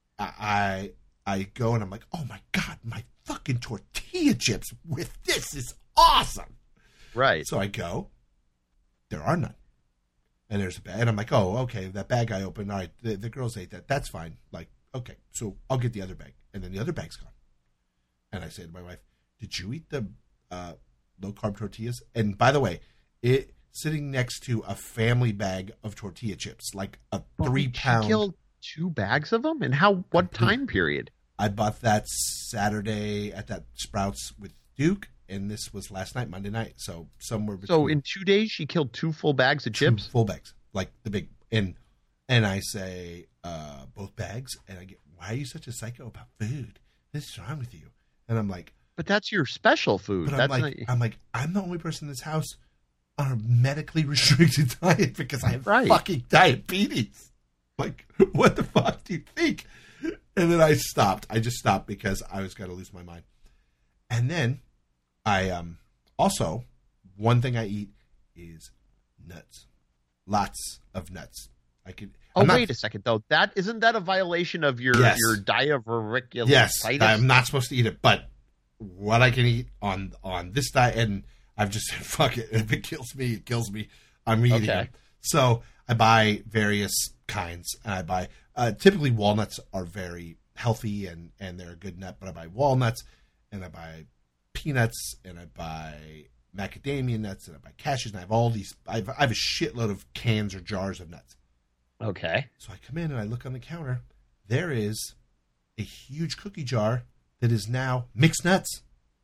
I, I I go and I'm like, oh my god, my fucking tortilla chips with this is awesome. Right. So I go, there are none, and there's a bag, and I'm like, oh, okay, that bag I opened. All right, the, the girls ate that. That's fine. Like, okay, so I'll get the other bag, and then the other bag's gone. And I say to my wife, did you eat the uh, low carb tortillas? And by the way, it sitting next to a family bag of tortilla chips, like a three She pound. killed two bags of them, and how? What time period? I bought that Saturday at that Sprouts with Duke, and this was last night, Monday night. So somewhere between. So in two days, she killed two full bags of chips. Full bags, like the big. And and I say uh, both bags, and I get, why are you such a psycho about food? What's wrong with you? And I'm like, But that's your special food. but That's I'm like, not, I'm like, I'm the only person in this house on a medically restricted diet because I have Right. fucking diabetes. Like, what the fuck do you think? And then I stopped. I just stopped because I was going to lose my mind. And then I um also, one thing I eat is nuts. Lots of nuts. I could. oh, I'm not- wait a second, though. That isn't that a violation of your Yes. your diverticulitis? Yes, I'm not supposed to eat it, but what I can eat on on this diet, and I've just said, fuck it. If it kills me, it kills me. I'm eating Okay. them. So I buy various kinds, and I buy uh, typically walnuts are very healthy and and they're a good nut, but I buy walnuts, and I buy peanuts, and I buy macadamia nuts, and I buy cashews, and I have all these. I have, I have a shitload of cans or jars of nuts. Okay. So I come in and I look on the counter. There is a huge cookie jar that is now mixed nuts.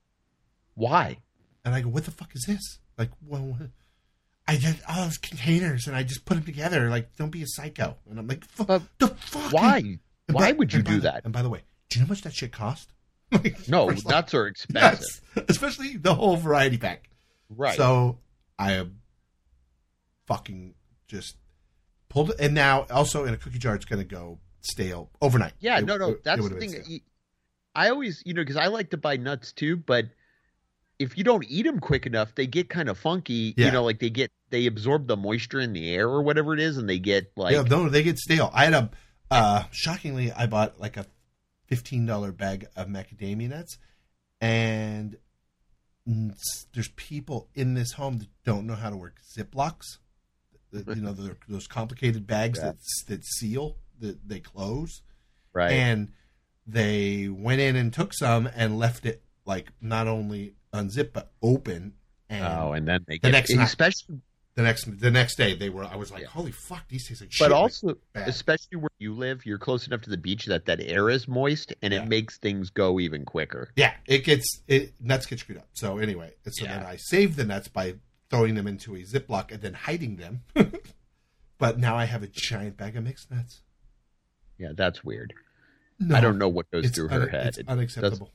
Why? And I go, what the fuck is this? Like, well, what- I did all those containers and I just put them together. Like, don't be a psycho. And I'm like, fuck, But the fuck? Why? And Why by- would you and by do the- that? And by the way, do you know how much that shit cost? Like, No, first, like, nuts are expensive. yes, especially the whole variety pack. Right. So I am fucking just pulled it. And now also in a cookie jar, it's going to go stale overnight. yeah, It- no, no. it- it That's would've the been thing. stale. You- I always, you know, because I like to buy nuts too, but if you don't eat them quick enough, they get kind of funky. Yeah. You know, like they get they absorb the moisture in the air or whatever it is, and they get like yeah, no, they get stale. I had a uh, shockingly, I bought like a fifteen dollar bag of macadamia nuts, and mm, there's people in this home that don't know how to work Ziplocs. The- you know, they're- those complicated bags Yeah. that that seal that they close, right. and they went in and took some and left it like not only unzipped but open. And oh, and then they the get next night- especially, the next the next day they were. I was like, Yeah. holy fuck, these taste like shit. but like, also bad. especially where you live, you're close enough to the beach that that air is moist, and Yeah. it makes things go even quicker. Yeah, it gets it nuts get screwed up. So anyway, so Yeah. then I saved the nuts by throwing them into a Ziploc and then hiding them. But now I have a giant bag of mixed nuts. Yeah, that's weird. No, I don't know what goes it's through her un- head. It's It unacceptable.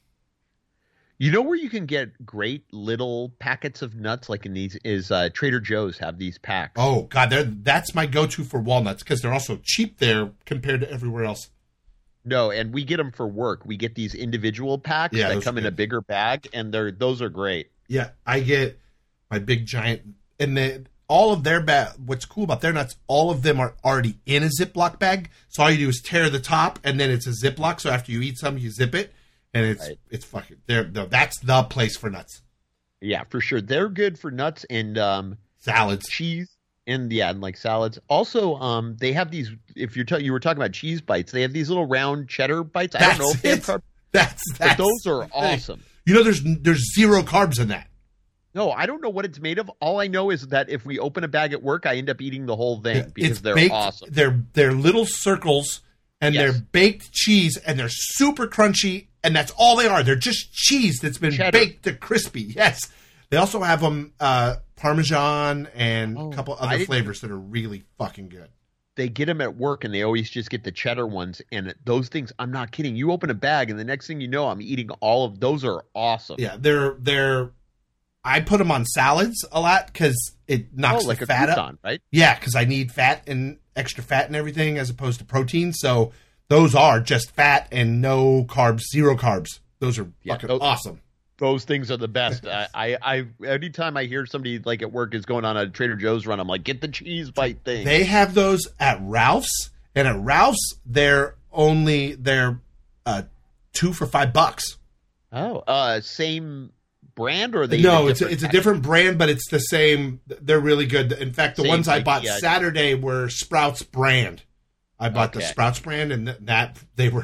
You know where you can get great little packets of nuts, like in these, is uh, Trader Joe's have these packs. Oh god, they're, that's my go-to for walnuts because they're also cheap there compared to everywhere else. No, and we get them for work. We get these individual packs Yeah, that those come are in a good. bigger bag, and they're those are great. Yeah, I get my big giant, and then all of their bag. What's cool about their nuts? All of them are already in a Ziploc bag. So all you do is tear the top, and then it's a Ziploc. So after you eat some, you zip it, and it's Right. it's fucking. They're, they're that's the place for nuts. Yeah, for sure. They're good for nuts and um, Salads. cheese, and yeah, and like salads. Also, um, they have these. If you're ta- you were talking about cheese bites, they have these little round cheddar bites. I That's don't know if they have it. carb, That's but that's those are the thing. awesome. You know, there's there's zero carbs in that. No, I don't know what it's made of. All I know is that if we open a bag at work, I end up eating the whole thing because It's they're baked, awesome. They're they're little circles, and Yes. they're baked cheese, and they're super crunchy, and that's all they are. They're just cheese that's been Cheddar. baked to crispy. Yes, they also have them uh, Parmesan and Oh, a couple I other didn't- flavors that are really fucking good. They get them at work, and they always just get the cheddar ones. And those things, I'm not kidding. You open a bag, and the next thing you know, I'm eating all of those. Are awesome. Yeah, they're they're. I put them on salads a lot because it oh, knocks like the a fat up. crouton, right? Yeah, because I need fat and extra fat and everything as opposed to protein. So those are just fat and no carbs, zero carbs. Those are Yeah, fucking those- awesome. Those things are the best. I, I, I, anytime I hear somebody like at work is going on a Trader Joe's run, I'm like, get the cheese bite thing. They have those at Ralph's, and at Ralph's they're only they're uh, two for five bucks. oh, uh, same brand or are they? No, in it's a, different it's a pack- different brand, but it's the same. They're really good. In fact, the Same ones I like, bought yeah. Saturday were Sprouts brand. I bought the Okay. Sprouts brand, and th- that they were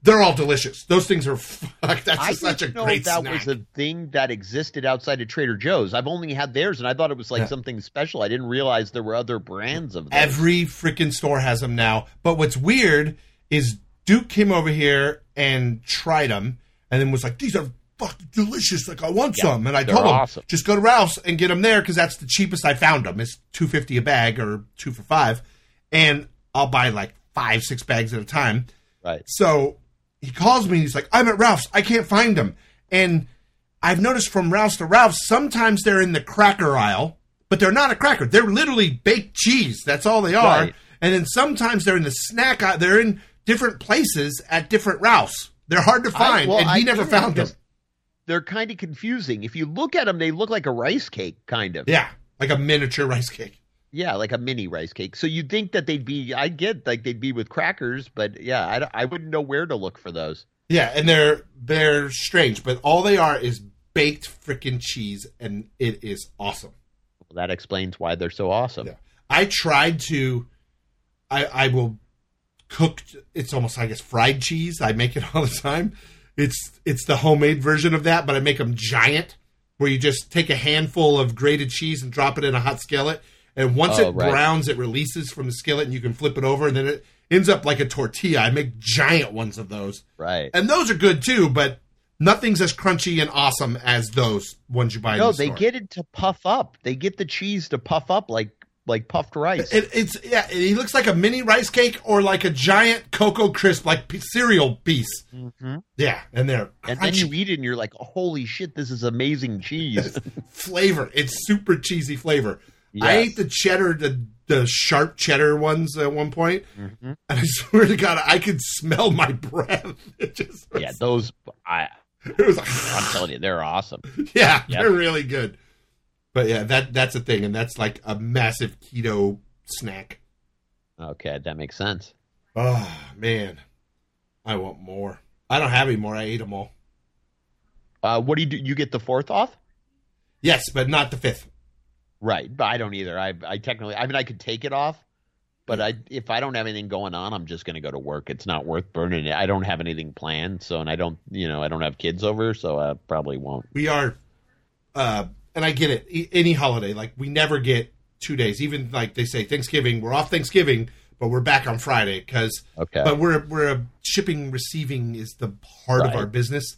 they're all delicious. Those things are fuck. That's I such a didn't know great that snack. was a thing that existed outside of Trader Joe's. I've only had theirs, and I thought it was like Yeah. something special. I didn't realize there were other brands of those. Every freaking store has them now. But what's weird is Duke came over here and tried them, and then was like, "These are fucking delicious. Like, I want Yeah, some." And I they're told him, awesome. "Just go to Ralph's and get them there because that's the cheapest I found them. It's two fifty a bag or two for five, and I'll buy like five, six bags at a time." Right. So he calls me and he's like, "I'm at Ralph's. I can't find them." And I've noticed from Ralph's to Ralph's, sometimes they're in the cracker aisle, but they're not a cracker. They're literally baked cheese. That's all they are. Right. And then sometimes they're in the snack aisle. They're in different places at different Ralph's. They're hard to find, I, well, and he I never get it found them. because They're kind of confusing. If you look at them, they look like a rice cake, kind of. Yeah, like a miniature rice cake. Yeah, like a mini rice cake. So you'd think that they'd be, I get like they'd be with crackers, but yeah, I, don't- I wouldn't know where to look for those. Yeah, and they're they're strange, but all they are is baked freaking cheese, and it is awesome. Well, that explains why they're so awesome. Yeah. I tried to. I I will cook. It's almost I guess fried cheese. I make it all the time. It's it's the homemade version of that, but I make them giant, where you just take a handful of grated cheese and drop it in a hot skillet, and once Oh, it right. browns, it releases from the skillet, and you can flip it over, and then it ends up like a tortilla. I make giant ones of those, Right. and those are good too, but nothing's as crunchy and awesome as those ones you buy. No, in the they store. get it to puff up. They get the cheese to puff up like like puffed rice. It, it's yeah. He looks like a mini rice cake or like a giant Cocoa Crisp, like p- cereal piece. Mm-hmm. Yeah, and they're And then crunchy you eat it and you're like, holy shit, this is amazing cheese. flavor. It's super cheesy flavor. Yes. I ate the cheddar, the the sharp cheddar ones at one point, Mhm. and I swear to God, I could smell my breath. It just was, Yeah, those, I, it was like, I'm telling you, they're awesome. yeah, Yep. they're really good. But yeah, that that's a thing, and that's like a massive keto snack. Okay, that makes sense. Oh man, I want more. I don't have any more. I ate them all. Uh, what do you do? You get the fourth off? Yes, but not the fifth. Right, but I don't either. I, I technically, I mean, I could take it off, but I, if I don't have anything going on, I'm just going to go to work. It's not worth burning it. I don't have anything planned, so, and I don't, you know, I don't have kids over, so I probably won't. We are, uh, and I get it. E- any holiday, like we never get two days. Even like they say Thanksgiving, we're off Thanksgiving, but we're back on Friday because. Okay. But we're we're a shipping receiving is the part Right. of our business,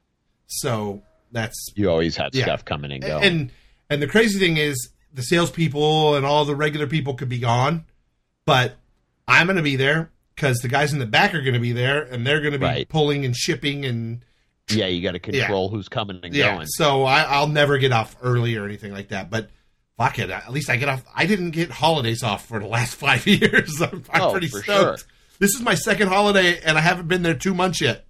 so that's You always have Yeah. stuff coming and going. and and the crazy thing is the salespeople and all the regular people could be gone, but I'm going to be there because the guys in the back are going to be there and they're going to be Right. pulling and shipping and yeah, you got to control who's coming and yeah. going. So I, I'll never get off early or anything like that. But fuck it, at least I get off. I didn't get holidays off for the last five years. I'm, I'm Oh, pretty for stoked. sure. This is my second holiday and I haven't been there two months yet.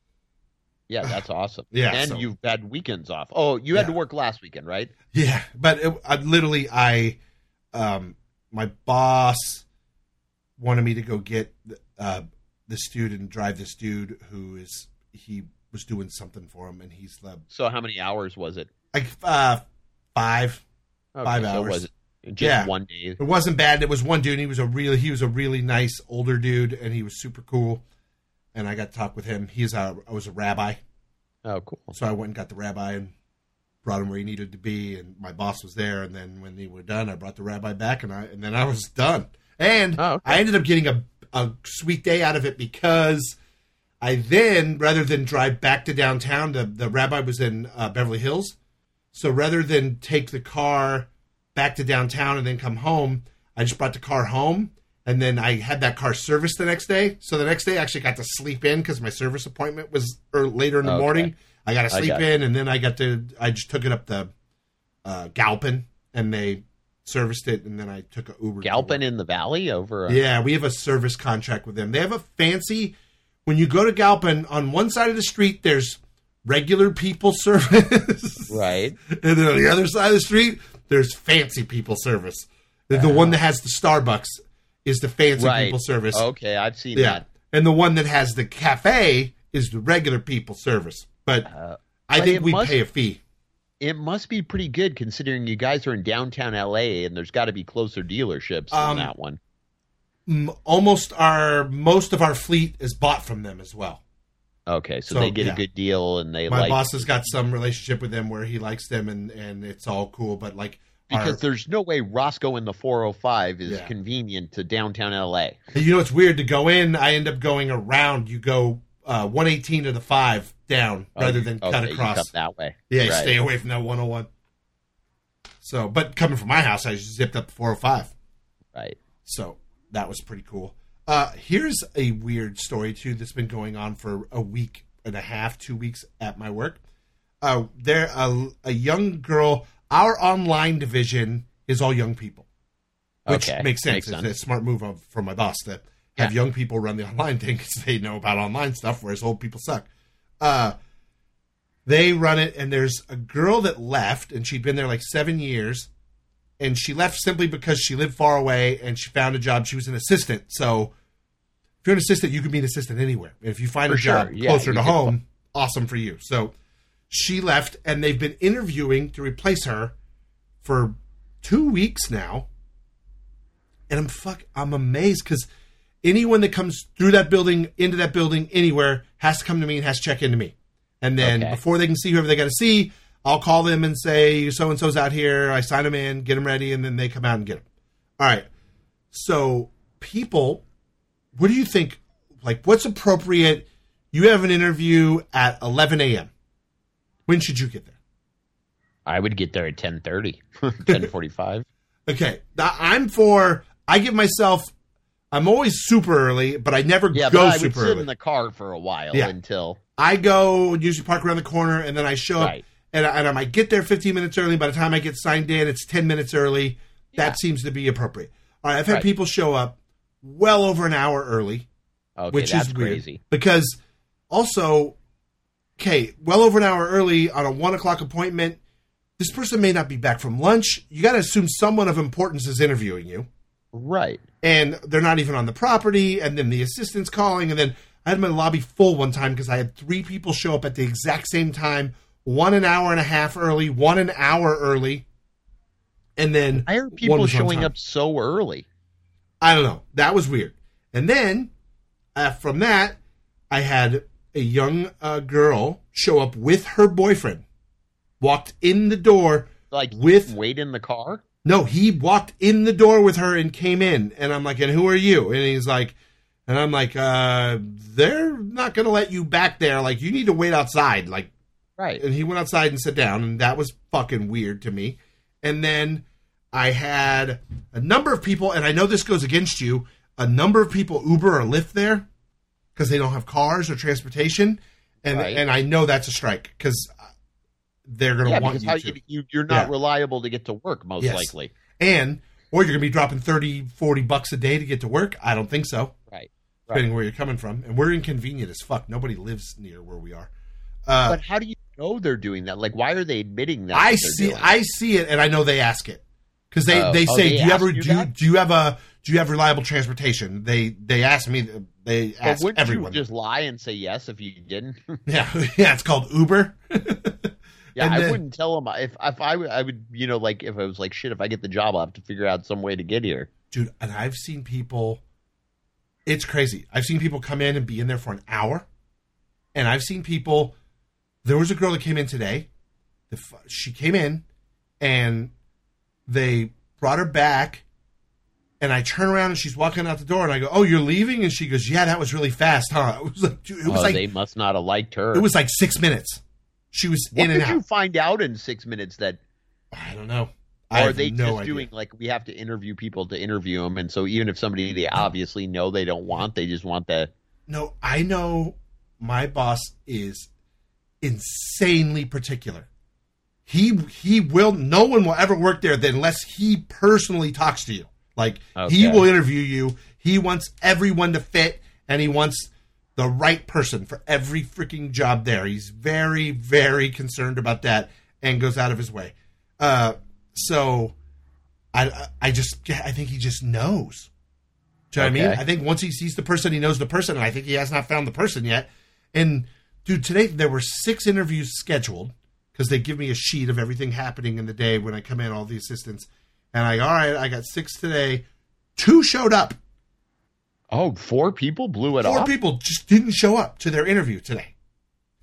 Yeah, that's awesome. Yeah, and so- you've had weekends off. Oh, you had Yeah. to work last weekend, right? Yeah, but it, I, literally, I, um, my boss wanted me to go get uh, this dude and drive this dude who is he was doing something for him, and he's uh, So how many hours was it? like uh, five. Okay, Five so hours. was it just Yeah. one day? It wasn't bad. It was one dude. And he was a really he was a really nice older dude, and he was super cool. And I got to talk with him. He's a I was a rabbi, Oh, cool. so I went and got the rabbi and brought him where he needed to be. And my boss was there. And then when they were done, I brought the rabbi back, and I and then I was done. And Oh, okay. I ended up getting a a sweet day out of it because I then rather than drive back to downtown, the the rabbi was in uh, Beverly Hills, so rather than take the car back to downtown and then come home, I just brought the car home. And then I had that car serviced the next day. So the next day I actually got to sleep in because my service appointment was er, later in the Okay. morning. I got to I sleep got in, and then I got to, I just took it up the uh, Galpin, and they serviced it, and then I took a Uber. to Galpin work. in the valley over. A, Yeah, we have a service contract with them. They have a fancy, when you go to Galpin, on one side of the street, there's regular people service. Right. And then on the other side of the street, there's fancy people service. The, the one that has the Starbucks is the fancy Right. people service. Okay, I've seen yeah. that. And the one that has the cafe is the regular people service. But Uh, I but think it we must- pay a fee. It must be pretty good considering you guys are in downtown L A and there's got to be closer dealerships Um, than that one. M- Almost our, most of our fleet is bought from them as well. Okay, so, So, they get yeah. a good deal, and they My like boss has got some relationship with them where he likes them, and, and it's all cool. But like, because our, there's no way Roscoe in the four oh five is Yeah. convenient to downtown L A. you know, it's weird to go in. I end up going around. You go uh, one eighteen to the five down Oh, rather you- than okay, cut you across. cut that way. Yeah, you Right. stay away from that one oh one. So, but coming from my house, I just zipped up the four oh five. Right. So that was pretty cool. Uh, here's a weird story too that's been going on for a week and a half, two weeks at my work. Uh, there, a, a young girl. Our online division is all young people, which Okay. makes sense. Makes It's sense. a smart move of, from my boss to have Yeah. young people run the online thing because they know about online stuff, whereas old people suck. Uh, they run it, and there's a girl that left, and she'd been there like seven years. And she left simply because she lived far away and she found a job. She was an assistant. So if you're an assistant, you can be an assistant anywhere. And if you find For a job sure. Yeah, closer you to could- home, awesome for you. So she left, and they've been interviewing to replace her for two weeks now. And I'm fuck, I'm amazed because anyone that comes through that building, into that building, anywhere, has to come to me and has to check into me. And then Okay. before they can see whoever they got to see, I'll call them and say, so-and-so's out here. I sign them in, get them ready, and then they come out and get them. All right. So people, what do you think? Like, what's appropriate? You have an interview at eleven a.m. When should you get there? I would get there at ten thirty, ten forty-five. Okay. Now, I'm for, I give myself, I'm always super early, but I never Yeah, go but I would super sit early. in the car for a while Yeah. until I go, usually park around the corner, and then I show up. Right. And I, and I might get there fifteen minutes early. By the time I get signed in, it's ten minutes early. That Yeah. seems to be appropriate. All right, I've had Right. people show up well over an hour early, okay, which that's is weird. crazy. Because also, okay, well over an hour early on a one o'clock appointment, this person may not be back from lunch. You got to assume someone of importance is interviewing you. Right. And they're not even on the property, and then the assistant's calling, and then I had my lobby full one time because I had three people show up at the exact same time, one an hour and a half early, one an hour early, and then I heard one people was on showing time. up so early. I don't know. That was weird. And then uh, from that, I had a young uh, girl show up with her boyfriend, walked in the door Like with wait in the car. No, he walked in the door with her and came in. And I'm like, and who are you? And he's like, and I'm like, uh, they're not going to let you back there. Like, you need to wait outside. Like, Right. and he went outside and sat down. And that was fucking weird to me. And then I had a number of people, and I know this goes against you, a number of people Uber or Lyft there because they don't have cars or transportation. And, Right. and I know that's a strike because they're going to Yeah, want because you how to. you, you you're not Yeah. reliable to get to work most Yes. likely. And, or you're going to be dropping thirty, forty bucks a day to get to work. I don't think so, Right. depending where you're coming from. And we're inconvenient as fuck. Nobody lives near where we are. Uh, But how do you know they're doing that? Like, why are they admitting that? I that they're see, doing I see it, and I know they ask it because they, Oh. they Oh, say, they "Do you ever ask you do? You, that? do you have a do you have reliable transportation?" They they ask me. They But ask wouldn't everyone. you just lie and say yes if you didn't? Yeah, yeah. It's called Uber. Yeah, And I then- wouldn't tell them if if I would I would you know like if I was like shit if I get the job I'll have to figure out some way to get here. Dude, and I've seen people. It's crazy. I've seen people come in and be in there for an hour, and I've seen people. There was a girl that came in today. The, f- she came in, and they brought her back, and I turn around and she's walking out the door, and I go, "Oh, you're leaving?" And she goes, "Yeah, that was really fast, huh?" It was like, dude, it was oh, like they must not have liked her. it was like six minutes. She was what in and did out. you find out in six minutes that I don't know. or I are have they no just idea. doing like we have to interview people to interview them, and so even if somebody they obviously know they don't want, they just want the No, I know my boss is insanely particular. He he will no one will ever work there unless he personally talks to you. Like he Okay. will interview you. He wants everyone to fit, and he wants the right person for every freaking job there. He's very very concerned about that and goes out of his way. Uh, so I I just I think he just knows. Do you know what I mean? Okay. I think once he sees the person, he knows the person, and I think he has not found the person yet. And dude, today there were six interviews scheduled because they give me a sheet of everything happening in the day when I come in, all the assistants. And I, all right, I got six today. Two showed up. oh four people blew it Four off. people just didn't show up to their interview today.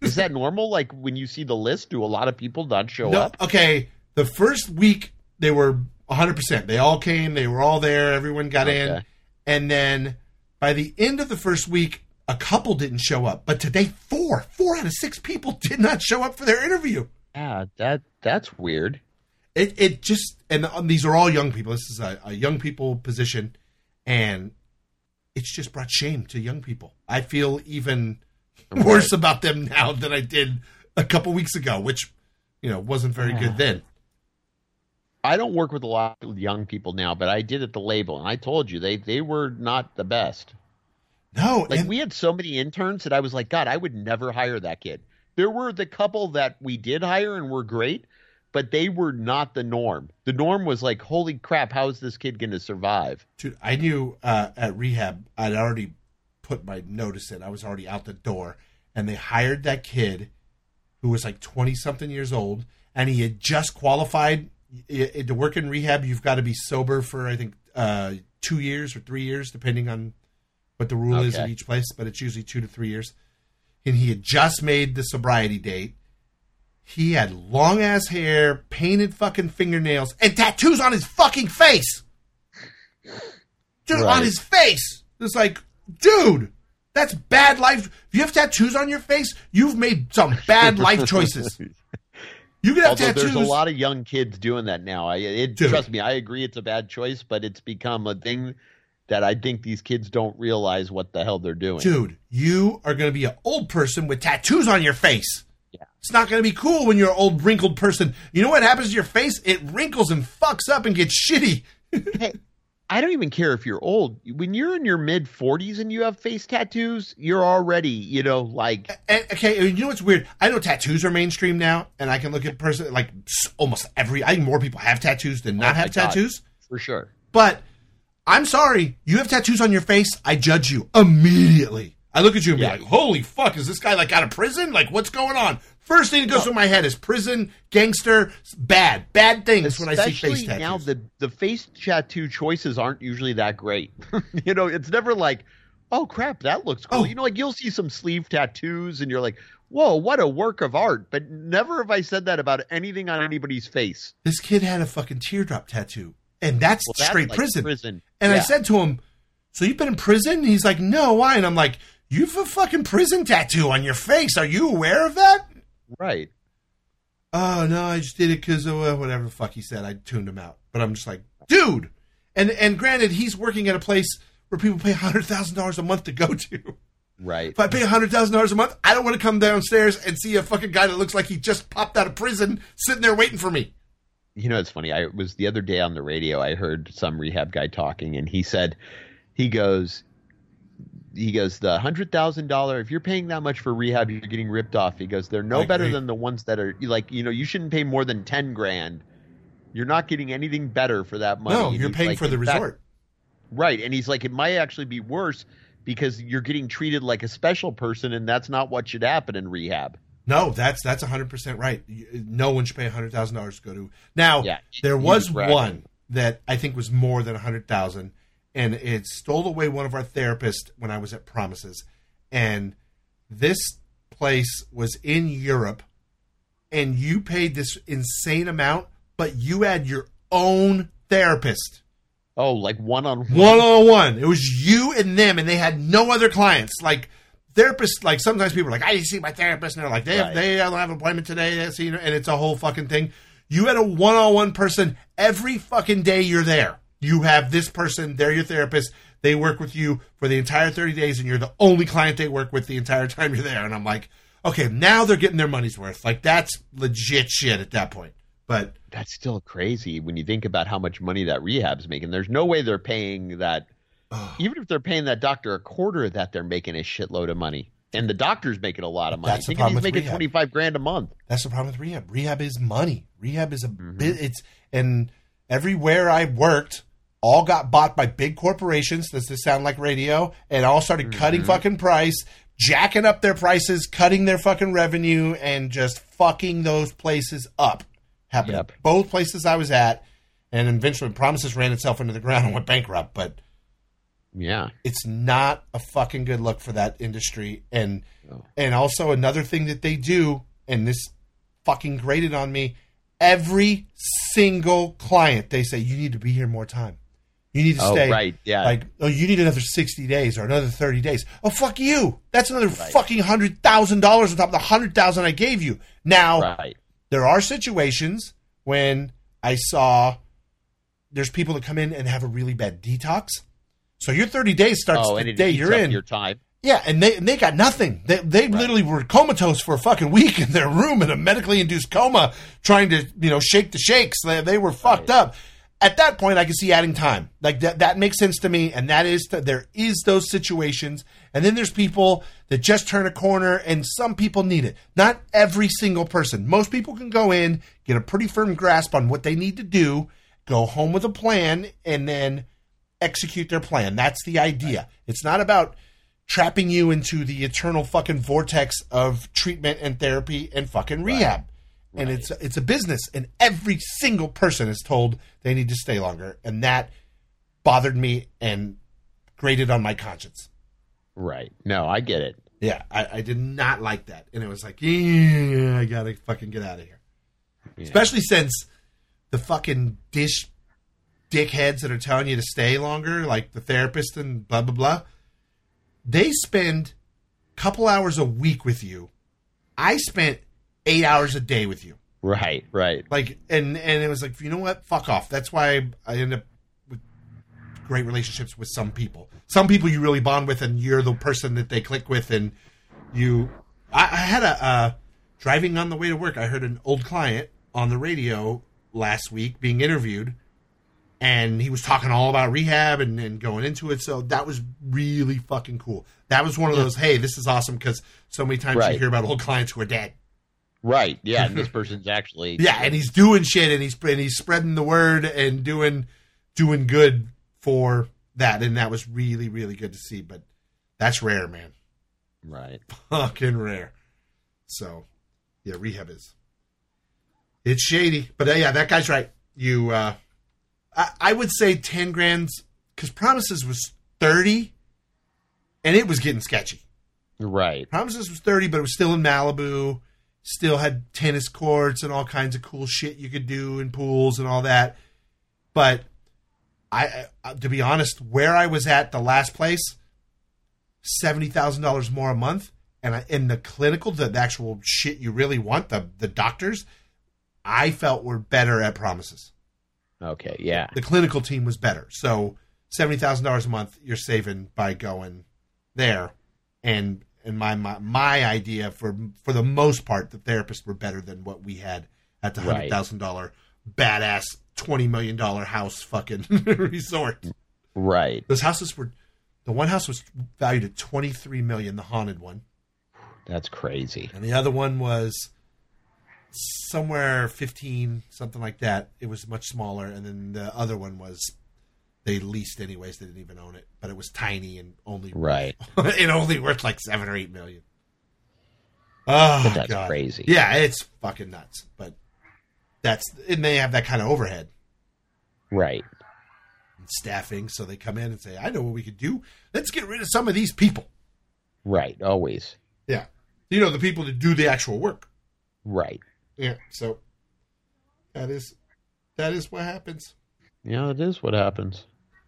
Is that normal? Like when you see the list, do a lot of people not show no, up? Okay, the first week they were one hundred percent. They all came. They were all there. Everyone got Okay. in. And then by the end of the first week, a couple didn't show up. But today, four, four out of six people did not show up for their interview. Yeah, that that's weird. It it just, and these are all young people. This is a, a young people position, and it's just brought shame to young people. I feel even Right. worse about them now than I did a couple weeks ago, which, you know, wasn't very Yeah. good then. I don't work with a lot of young people now, but I did at the label, and I told you they they were not the best. No, Like and, we had so many interns that I was like, God, I would never hire that kid. There were the couple that we did hire and were great, but they were not the norm. The norm was like, holy crap, how is this kid going to survive? dude, I knew uh, at rehab I'd already put my notice in. I was already out the door, and they hired that kid who was like twenty something years old, and he had just qualified I- I- to work in rehab. You've got to be sober for I think uh, two years or three years, depending on what the rule is at Okay. each place, but it's usually two to three years. And he had just made the sobriety date. He had long ass hair, painted fucking fingernails, and tattoos on his fucking face. Dude, Right. on his face. It's like, dude, that's bad life. If you have tattoos on your face, you've made some bad life choices. You can have Although tattoos. there's a lot of young kids doing that now. I it, Dude. trust me, I agree it's a bad choice, but it's become a thing that I think these kids don't realize what the hell they're doing. Dude, you are going to be an old person with tattoos on your face. Yeah. It's not going to be cool when you're an old wrinkled person. You know what happens to your face? It wrinkles and fucks up and gets shitty. Hey, I don't even care if you're old. When you're in your mid forties and you have face tattoos, you're already, you know, like And, okay, you know what's weird? I know tattoos are mainstream now, and I can look at person like s- almost every. I think more people have tattoos than not Oh my have God. tattoos. for sure. But I'm sorry, you have tattoos on your face. I judge you immediately. I look at you and Yeah. be like, "Holy fuck, is this guy like out of prison? Like, what's going on?" First thing that goes through my head is prison, gangster, bad, bad things when I see Especially face tattoos. now, the the face tattoo choices aren't usually that great. You know, it's never like, oh crap, that looks cool. Oh. You know, like you'll see some sleeve tattoos and you're like, whoa, what a work of art. But never have I said that about anything on anybody's face. This kid had a fucking teardrop tattoo, and that's Well, that's straight like prison. prison. And I Yeah. said to him, "So you've been in prison?" He's like, "No, why?" And I'm like, "You have a fucking prison tattoo on your face. Are you aware of that?" Right. Oh no, I just did it because of uh, whatever the fuck he said. I tuned him out, but I'm just like, dude. And and granted, he's working at a place where people pay hundred thousand dollars a month to go to. Right. If I pay hundred thousand dollars a month, I don't want to come downstairs and see a fucking guy that looks like he just popped out of prison sitting there waiting for me. You know, it's funny. I was the other day on the radio. I heard some rehab guy talking, and he said, he goes, he goes, the hundred thousand dollar. If you're paying that much for rehab, you're getting ripped off. He goes, they're no I better agree. than the ones that are like, you know, you shouldn't pay more than ten grand. You're not getting anything better for that money. No, And you're he's paying like, for the in fact- resort. right? And he's like, it might actually be worse because you're getting treated like a special person, and that's not what should happen in rehab. No, that's that's one hundred percent right. You- No one should pay one hundred thousand dollars to go to. Now, Yeah, there he was was bragging. one that I think was more than one hundred thousand dollars, and it stole away one of our therapists when I was at Promises. And this place was in Europe, and you paid this insane amount, but you had your own therapist. Oh, like one on One on one. It was you and them, and they had no other clients. Like therapists, like sometimes people are like, I didn't see my therapist, and they're like, they have, Right. they don't have an appointment today, they see, and it's a whole fucking thing. You had a one on one person every fucking day you're there. You have this person, they're your therapist. They work with you for the entire thirty days, and you're the only client they work with the entire time you're there. And I'm like, okay, now they're getting their money's worth. Like that's legit shit at that point. But That's still crazy when you think about how much money that rehab's making. There's no way they're paying that. Even if they're paying that doctor a quarter of that, they're making a shitload of money. And the doctor's making a lot of money. That's the Think problem he's with making rehab. twenty-five grand a month. that's the problem with rehab. Rehab is money. Rehab is a Mm-hmm. bit. It's and everywhere I worked, all got bought by big corporations. Does this sound like radio? And all started Mm-hmm. cutting fucking price, jacking up their prices, cutting their fucking revenue, and just fucking those places up. Happened Yep. at both places I was at, and eventually Promises ran itself into the ground and went bankrupt. But Yeah. It's not a fucking good look for that industry. And Oh. and also another thing that they do, and this fucking grated on me, every single client, they say, you need to be here more time. You need to Oh, stay. right, yeah. Like, oh, you need another sixty days or another thirty days. Oh, fuck you. That's another Right. fucking one hundred thousand dollars on top of the one hundred thousand dollars I gave you. Now, Right. there are situations when I saw there's people that come in and have a really bad detox. So your thirty days starts Oh, the and it day eats you're up in. your time. Yeah, and they and they got nothing. They they literally were comatose for a fucking week in their room in a medically induced coma, trying to you know shake the shakes. They they were fucked Right. up. At that point, I can see adding time. Like that that makes sense to me. And that is that there is those situations. And then there's people that just turn a corner, and some people need it. Not every single person. Most people can go in, get a pretty firm grasp on what they need to do, go home with a plan, and then execute their plan. That's the idea. It's not about trapping you into the eternal fucking vortex of treatment and therapy and fucking rehab. And Right. it's it's a business, and every single person is told they need to stay longer, and that bothered me and grated on my conscience. Right. No, I get it. Yeah, I, I did not like that, and it was like, yeah, I gotta fucking get out of here. Yeah. Especially since the fucking dish dickheads that are telling you to stay longer, like the therapist and blah blah blah, they spend a couple hours a week with you. I spent eight hours a day with you. Right. Right. Like, and and it was like, you know what? Fuck off. That's why I end up with great relationships with some people. Some people you really bond with, and you're the person that they click with, and you. I, I had a uh, driving on the way to work. I heard an old client on the radio last week being interviewed, and he was talking all about rehab and, and going into it. So that was really fucking cool. That was one of those, hey, this is awesome, because so many times Right. you hear about old clients who are dead. Right. Yeah. And this person's actually. Yeah, and he's doing shit, and he's and he's spreading the word and doing doing good for that, and that was really really good to see. But that's rare, man, Right. fucking rare. So, yeah, rehab is it's shady, but uh, yeah, that guy's right. You, uh, I, I would say ten grand's because Promises was thirty, and it was getting sketchy. Right. Promises was thirty, but it was still in Malibu. Still had tennis courts and all kinds of cool shit you could do and pools and all that. But I, I to be honest, where I was at the last place, seventy thousand dollars more a month, and I, in the clinical, the, the actual shit you really want, the the doctors, I felt were better at Promises. Okay. Yeah. The clinical team was better. So seventy thousand dollars a month you're saving by going there, and. And my, my my idea for for the most part, the therapists were better than what we had at the hundred thousand dollar badass twenty million dollar house fucking resort. Right. Those houses were, the one house was valued at twenty three million, the haunted one, That's crazy. and the other one was somewhere fifteen, something like that. It was much smaller, and then the other one was they leased anyways. They didn't even own it, but it was tiny and only Right. it only worth like seven or eight million. Oh, But that's God. crazy. Yeah, it's fucking nuts. But that's and they have that kind of overhead Right. and staffing, so they come in and say, "I know what we could do. Let's get rid of some of these people." Right. Always. Yeah, you know the people that do the actual work. Right. Yeah, so that is that is what happens. Yeah, it is what happens.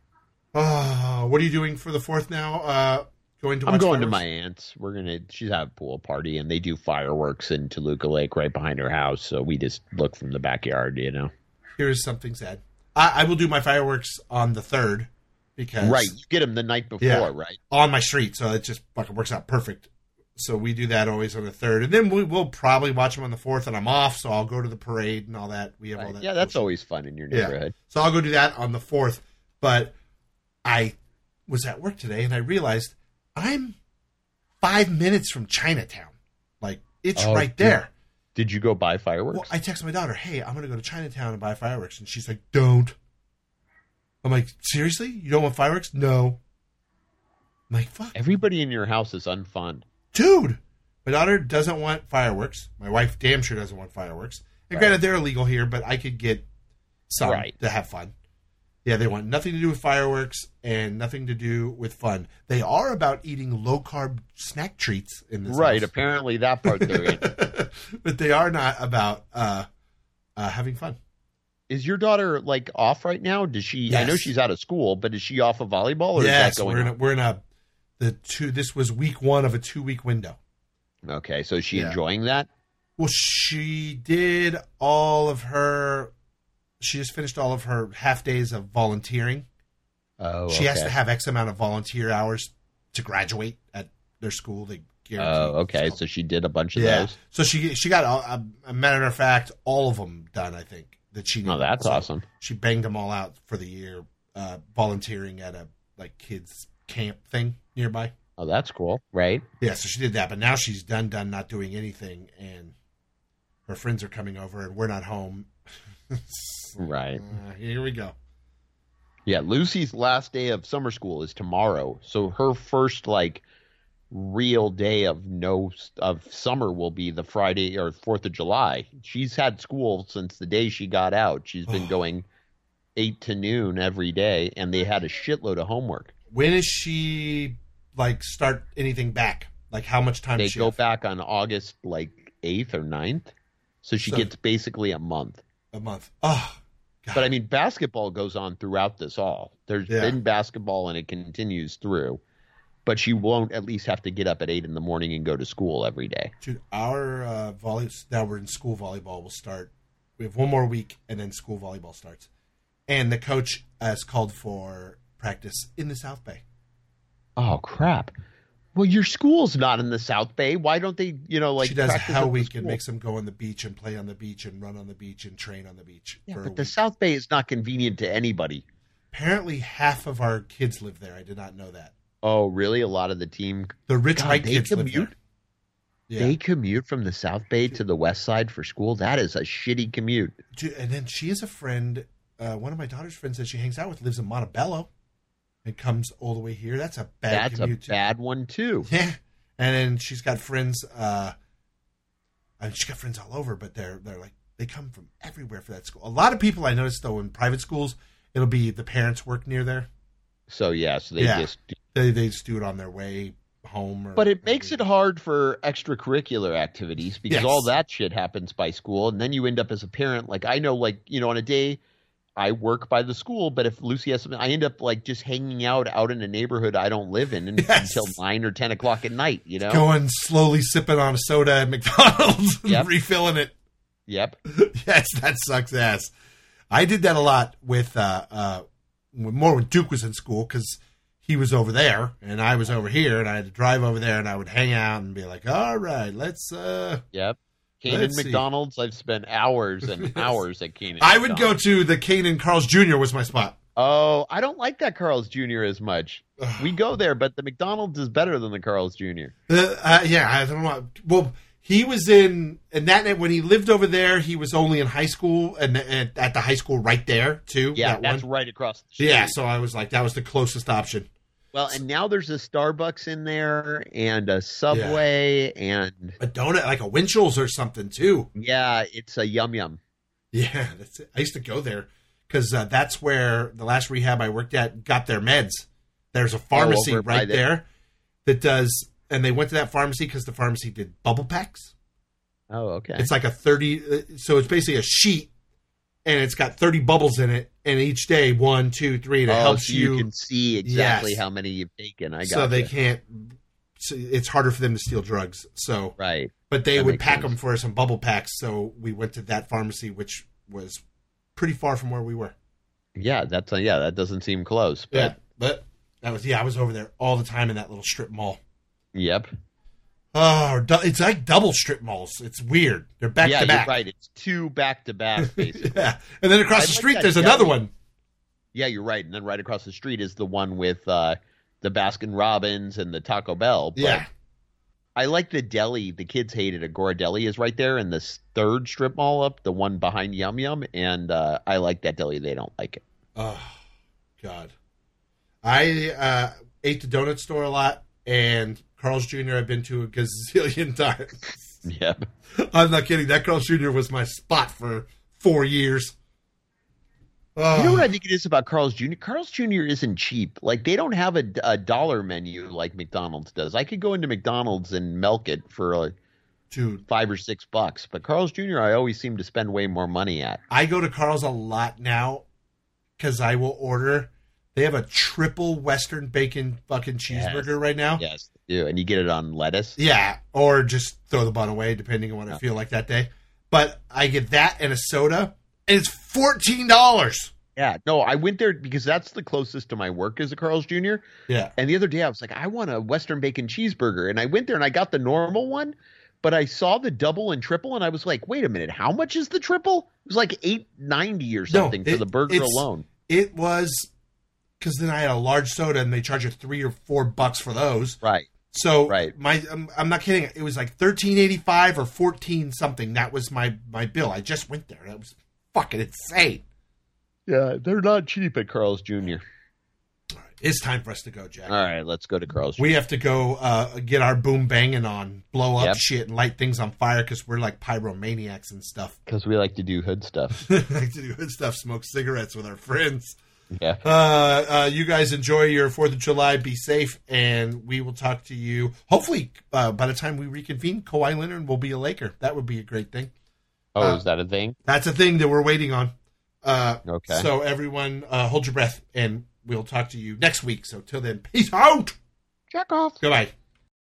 Oh, what are you doing for the fourth now? Uh, going to watch I'm going to fireworks? my aunt's. We're gonna. She's having a pool party, and they do fireworks in Toluca Lake right behind her house. So we just look from the backyard, you know. Here's something sad. I, I will do my fireworks on the third because Right. You get them the night before, Yeah. right? on my street, so it just fucking works out perfect. So we do that always on the third, and then we, we'll probably watch them on the fourth, and I'm off, so I'll go to the parade and all that. We have all Right. that. Yeah, that's bullshit. always fun in your Yeah. neighborhood. So I'll go do that on the fourth. But I was at work today, and I realized I'm five minutes from Chinatown. Like it's Oh, right dude. there. Did you go buy fireworks? Well, I text my daughter, "Hey, I'm going to go to Chinatown and buy fireworks," and she's like, "Don't." I'm like, "Seriously? You don't want fireworks?" No. I'm like, "Fuck, Everybody in your house is unfun. dude." My daughter doesn't want fireworks. My wife damn sure doesn't want fireworks. And Right. granted, they're illegal here, but I could get some Right. to have fun. Yeah, they want nothing to do with fireworks and nothing to do with fun. They are about eating low-carb snack treats in this Right, house. apparently that part they're in. But they are not about uh, uh, having fun. Is your daughter, like, off right now? Does she? Yes. I know she's out of school, but is she off of volleyball, or Yes, is that going we're in, a, on? we're in a the two. This was week one of a two-week window. Okay, so is she Yeah. enjoying that? Well, she did all of her. She just finished all of her half days of volunteering. Oh, She has okay. to have X amount of volunteer hours to graduate at their school. They guarantee. Oh, okay, It's so she did a bunch of yeah. those. So she she got a, a matter of fact all of them done. I think that she. Oh, that's so awesome. She banged them all out for the year, uh, volunteering at a like kids camp thing nearby. Oh, that's cool, right? Yeah, so she did that, but now she's done, done, not doing anything, and her friends are coming over, and we're not home. Right. Uh, here we go. Yeah, Lucy's last day of summer school is tomorrow, so her first like real day of no of summer will be the Friday or Fourth of July. She's had school since the day she got out. She's been going eight to noon every day, and they had a shitload of homework. When is she like start anything back? Like how much time They does she go have? back on August like eighth or ninth, so she So- gets basically a month. A month. Oh, God. But I mean, basketball goes on throughout this all. There's Yeah. been basketball, and it continues through. But she won't at least have to get up at eight in the morning and go to school every day. Dude, our uh, volley now we're in school volleyball will start. We have one more week, and then school volleyball starts. And the coach has called for practice in the South Bay. Oh crap! Well, your school's not in the South Bay. Why don't they, you know, like she does practice at Hell the Week school? and makes them go on the beach and play on the beach and run on the beach and train on the beach. Yeah, for a but the week. South Bay is not convenient to anybody. Apparently, half of our kids live there. I did not know that. Oh, really? A lot of the team The rich God, white they kids live there. commute? Yeah. They commute from the South Bay to the West Side for school. That is a shitty commute. Dude, and then she has a friend. Uh, one of my daughter's friends that she hangs out with lives in Montebello, and comes all the way here. That's a bad That's a commute. too. bad one too. Yeah, and then she's got friends. Uh, I mean, she's got friends all over, but they're they're like they come from everywhere for that school. A lot of people I noticed though in private schools, it'll be the parents work near there. So yeah, so they Yeah. just. They they just do it on their way home. Or, But it makes it hard for extracurricular activities because Yes. all that shit happens by school, and then you end up as a parent. Like I know, like you know, on a day I work by the school, but if Lucy has something, I end up like just hanging out out in a neighborhood I don't live in and, Yes. until nine or ten o'clock at night. You know? going slowly sipping on a soda at McDonald's and Yep. refilling it. Yep. Yes, that sucks ass. I did that a lot with uh, uh, more when Duke was in school because he was over there and I was over here, and I had to drive over there, and I would hang out and be like, "All right, let's." Uh... Yep. Canaan Let's see. McDonald's. I've spent hours and Yes. hours at Canaan. I would go McDonald's. to the Canaan Carl's Junior was my spot. Oh, I don't like that Carl's Junior as much. We go there, but the McDonald's is better than the Carl's Junior Uh, uh, yeah, I don't know. Well, he was in, and that when he lived over there, he was only in high school, and, and at the high school right there too. Yeah, that that's one. right across the street. Yeah, so I was like, that was the closest option. Well, and now there's a Starbucks in there and a Subway and A donut, like a Winchell's or something too. yeah, it's a Yum Yum. Yeah, that's it. I used to go there because uh, that's where the last rehab I worked at got their meds. There's a pharmacy over by right the- there that does, and they went to that pharmacy because the pharmacy did bubble packs. Oh, okay. It's like a thirty, uh, so it's basically a sheet, and it's got thirty bubbles in it, and each day one, two, three, and it oh, helps so you. you can see exactly Yes. how many you've taken. I got so they can't. So it's harder for them to steal drugs. So, right. but they That would makes pack sense. them for us in bubble packs. So we went to that pharmacy, which was pretty far from where we were. Yeah, that's a, yeah. That doesn't seem close, but Yeah, but that was yeah. I was over there all the time in that little strip mall. yep. Oh, du- it's like double strip malls. It's weird. They're back yeah, to back. you're right. It's two back to back, basically. Yeah, and then across I the like street, that there's deli. another one. Yeah, you're right. And then right across the street is the one with uh, the Baskin Robbins and the Taco Bell. But Yeah, I like the deli. The kids hate it. Agora Deli is right there in the s- third strip mall up, the one behind Yum Yum. And uh, I like that deli. They don't like it. oh God, I uh, ate the donut store a lot, and Carl's Junior I've been to a gazillion times. Yep. I'm not kidding. That Carl's Junior was my spot for four years. Oh. You know what I think it is about Carl's Junior? Carl's Junior isn't cheap. Like, they don't have a, a dollar menu like McDonald's does. I could go into McDonald's and milk it for like Dude, five or six bucks. But Carl's Junior, I always seem to spend way more money at. I go to Carl's a lot now because I will order. They have a triple Western bacon fucking cheeseburger Yes. right now. Yes, they do. And you get it on lettuce. Yeah, or just throw the bun away, depending on what I feel like that day. But I get that and a soda, and it's fourteen dollars. Yeah, no, I went there because that's the closest to my work as a Carl's Junior Yeah. And the other day I was like, I want a Western bacon cheeseburger. And I went there and I got the normal one, but I saw the double and triple and I was like, wait a minute, how much is the triple? It was like eight ninety or something No, for it- the burger it's- alone. It was because then I had a large soda, and they charge you three or four bucks for those. Right. So Right. my, I'm, I'm not kidding. It was like thirteen eighty five or fourteen something. That was my my bill. I just went there. That was fucking insane. Yeah, they're not cheap at Carl's Junior It's time for us to go, Jack. All right, let's go to Carl's Junior We have to go uh, get our boom banging on, blow up Yep. shit, and light things on fire because we're like pyromaniacs and stuff. Because we like to do hood stuff. Like to do good stuff, smoke cigarettes with our friends. Yeah. Uh, uh, you guys enjoy your fourth of July. Be safe, and we will talk to you. Hopefully, uh, by the time we reconvene, Kawhi Leonard will be a Laker. That would be a great thing. Oh, Uh, is that a thing? That's a thing that we're waiting on. Uh, Okay. So everyone, uh, hold your breath, and we'll talk to you next week. So till then, peace out. Check off. Goodbye.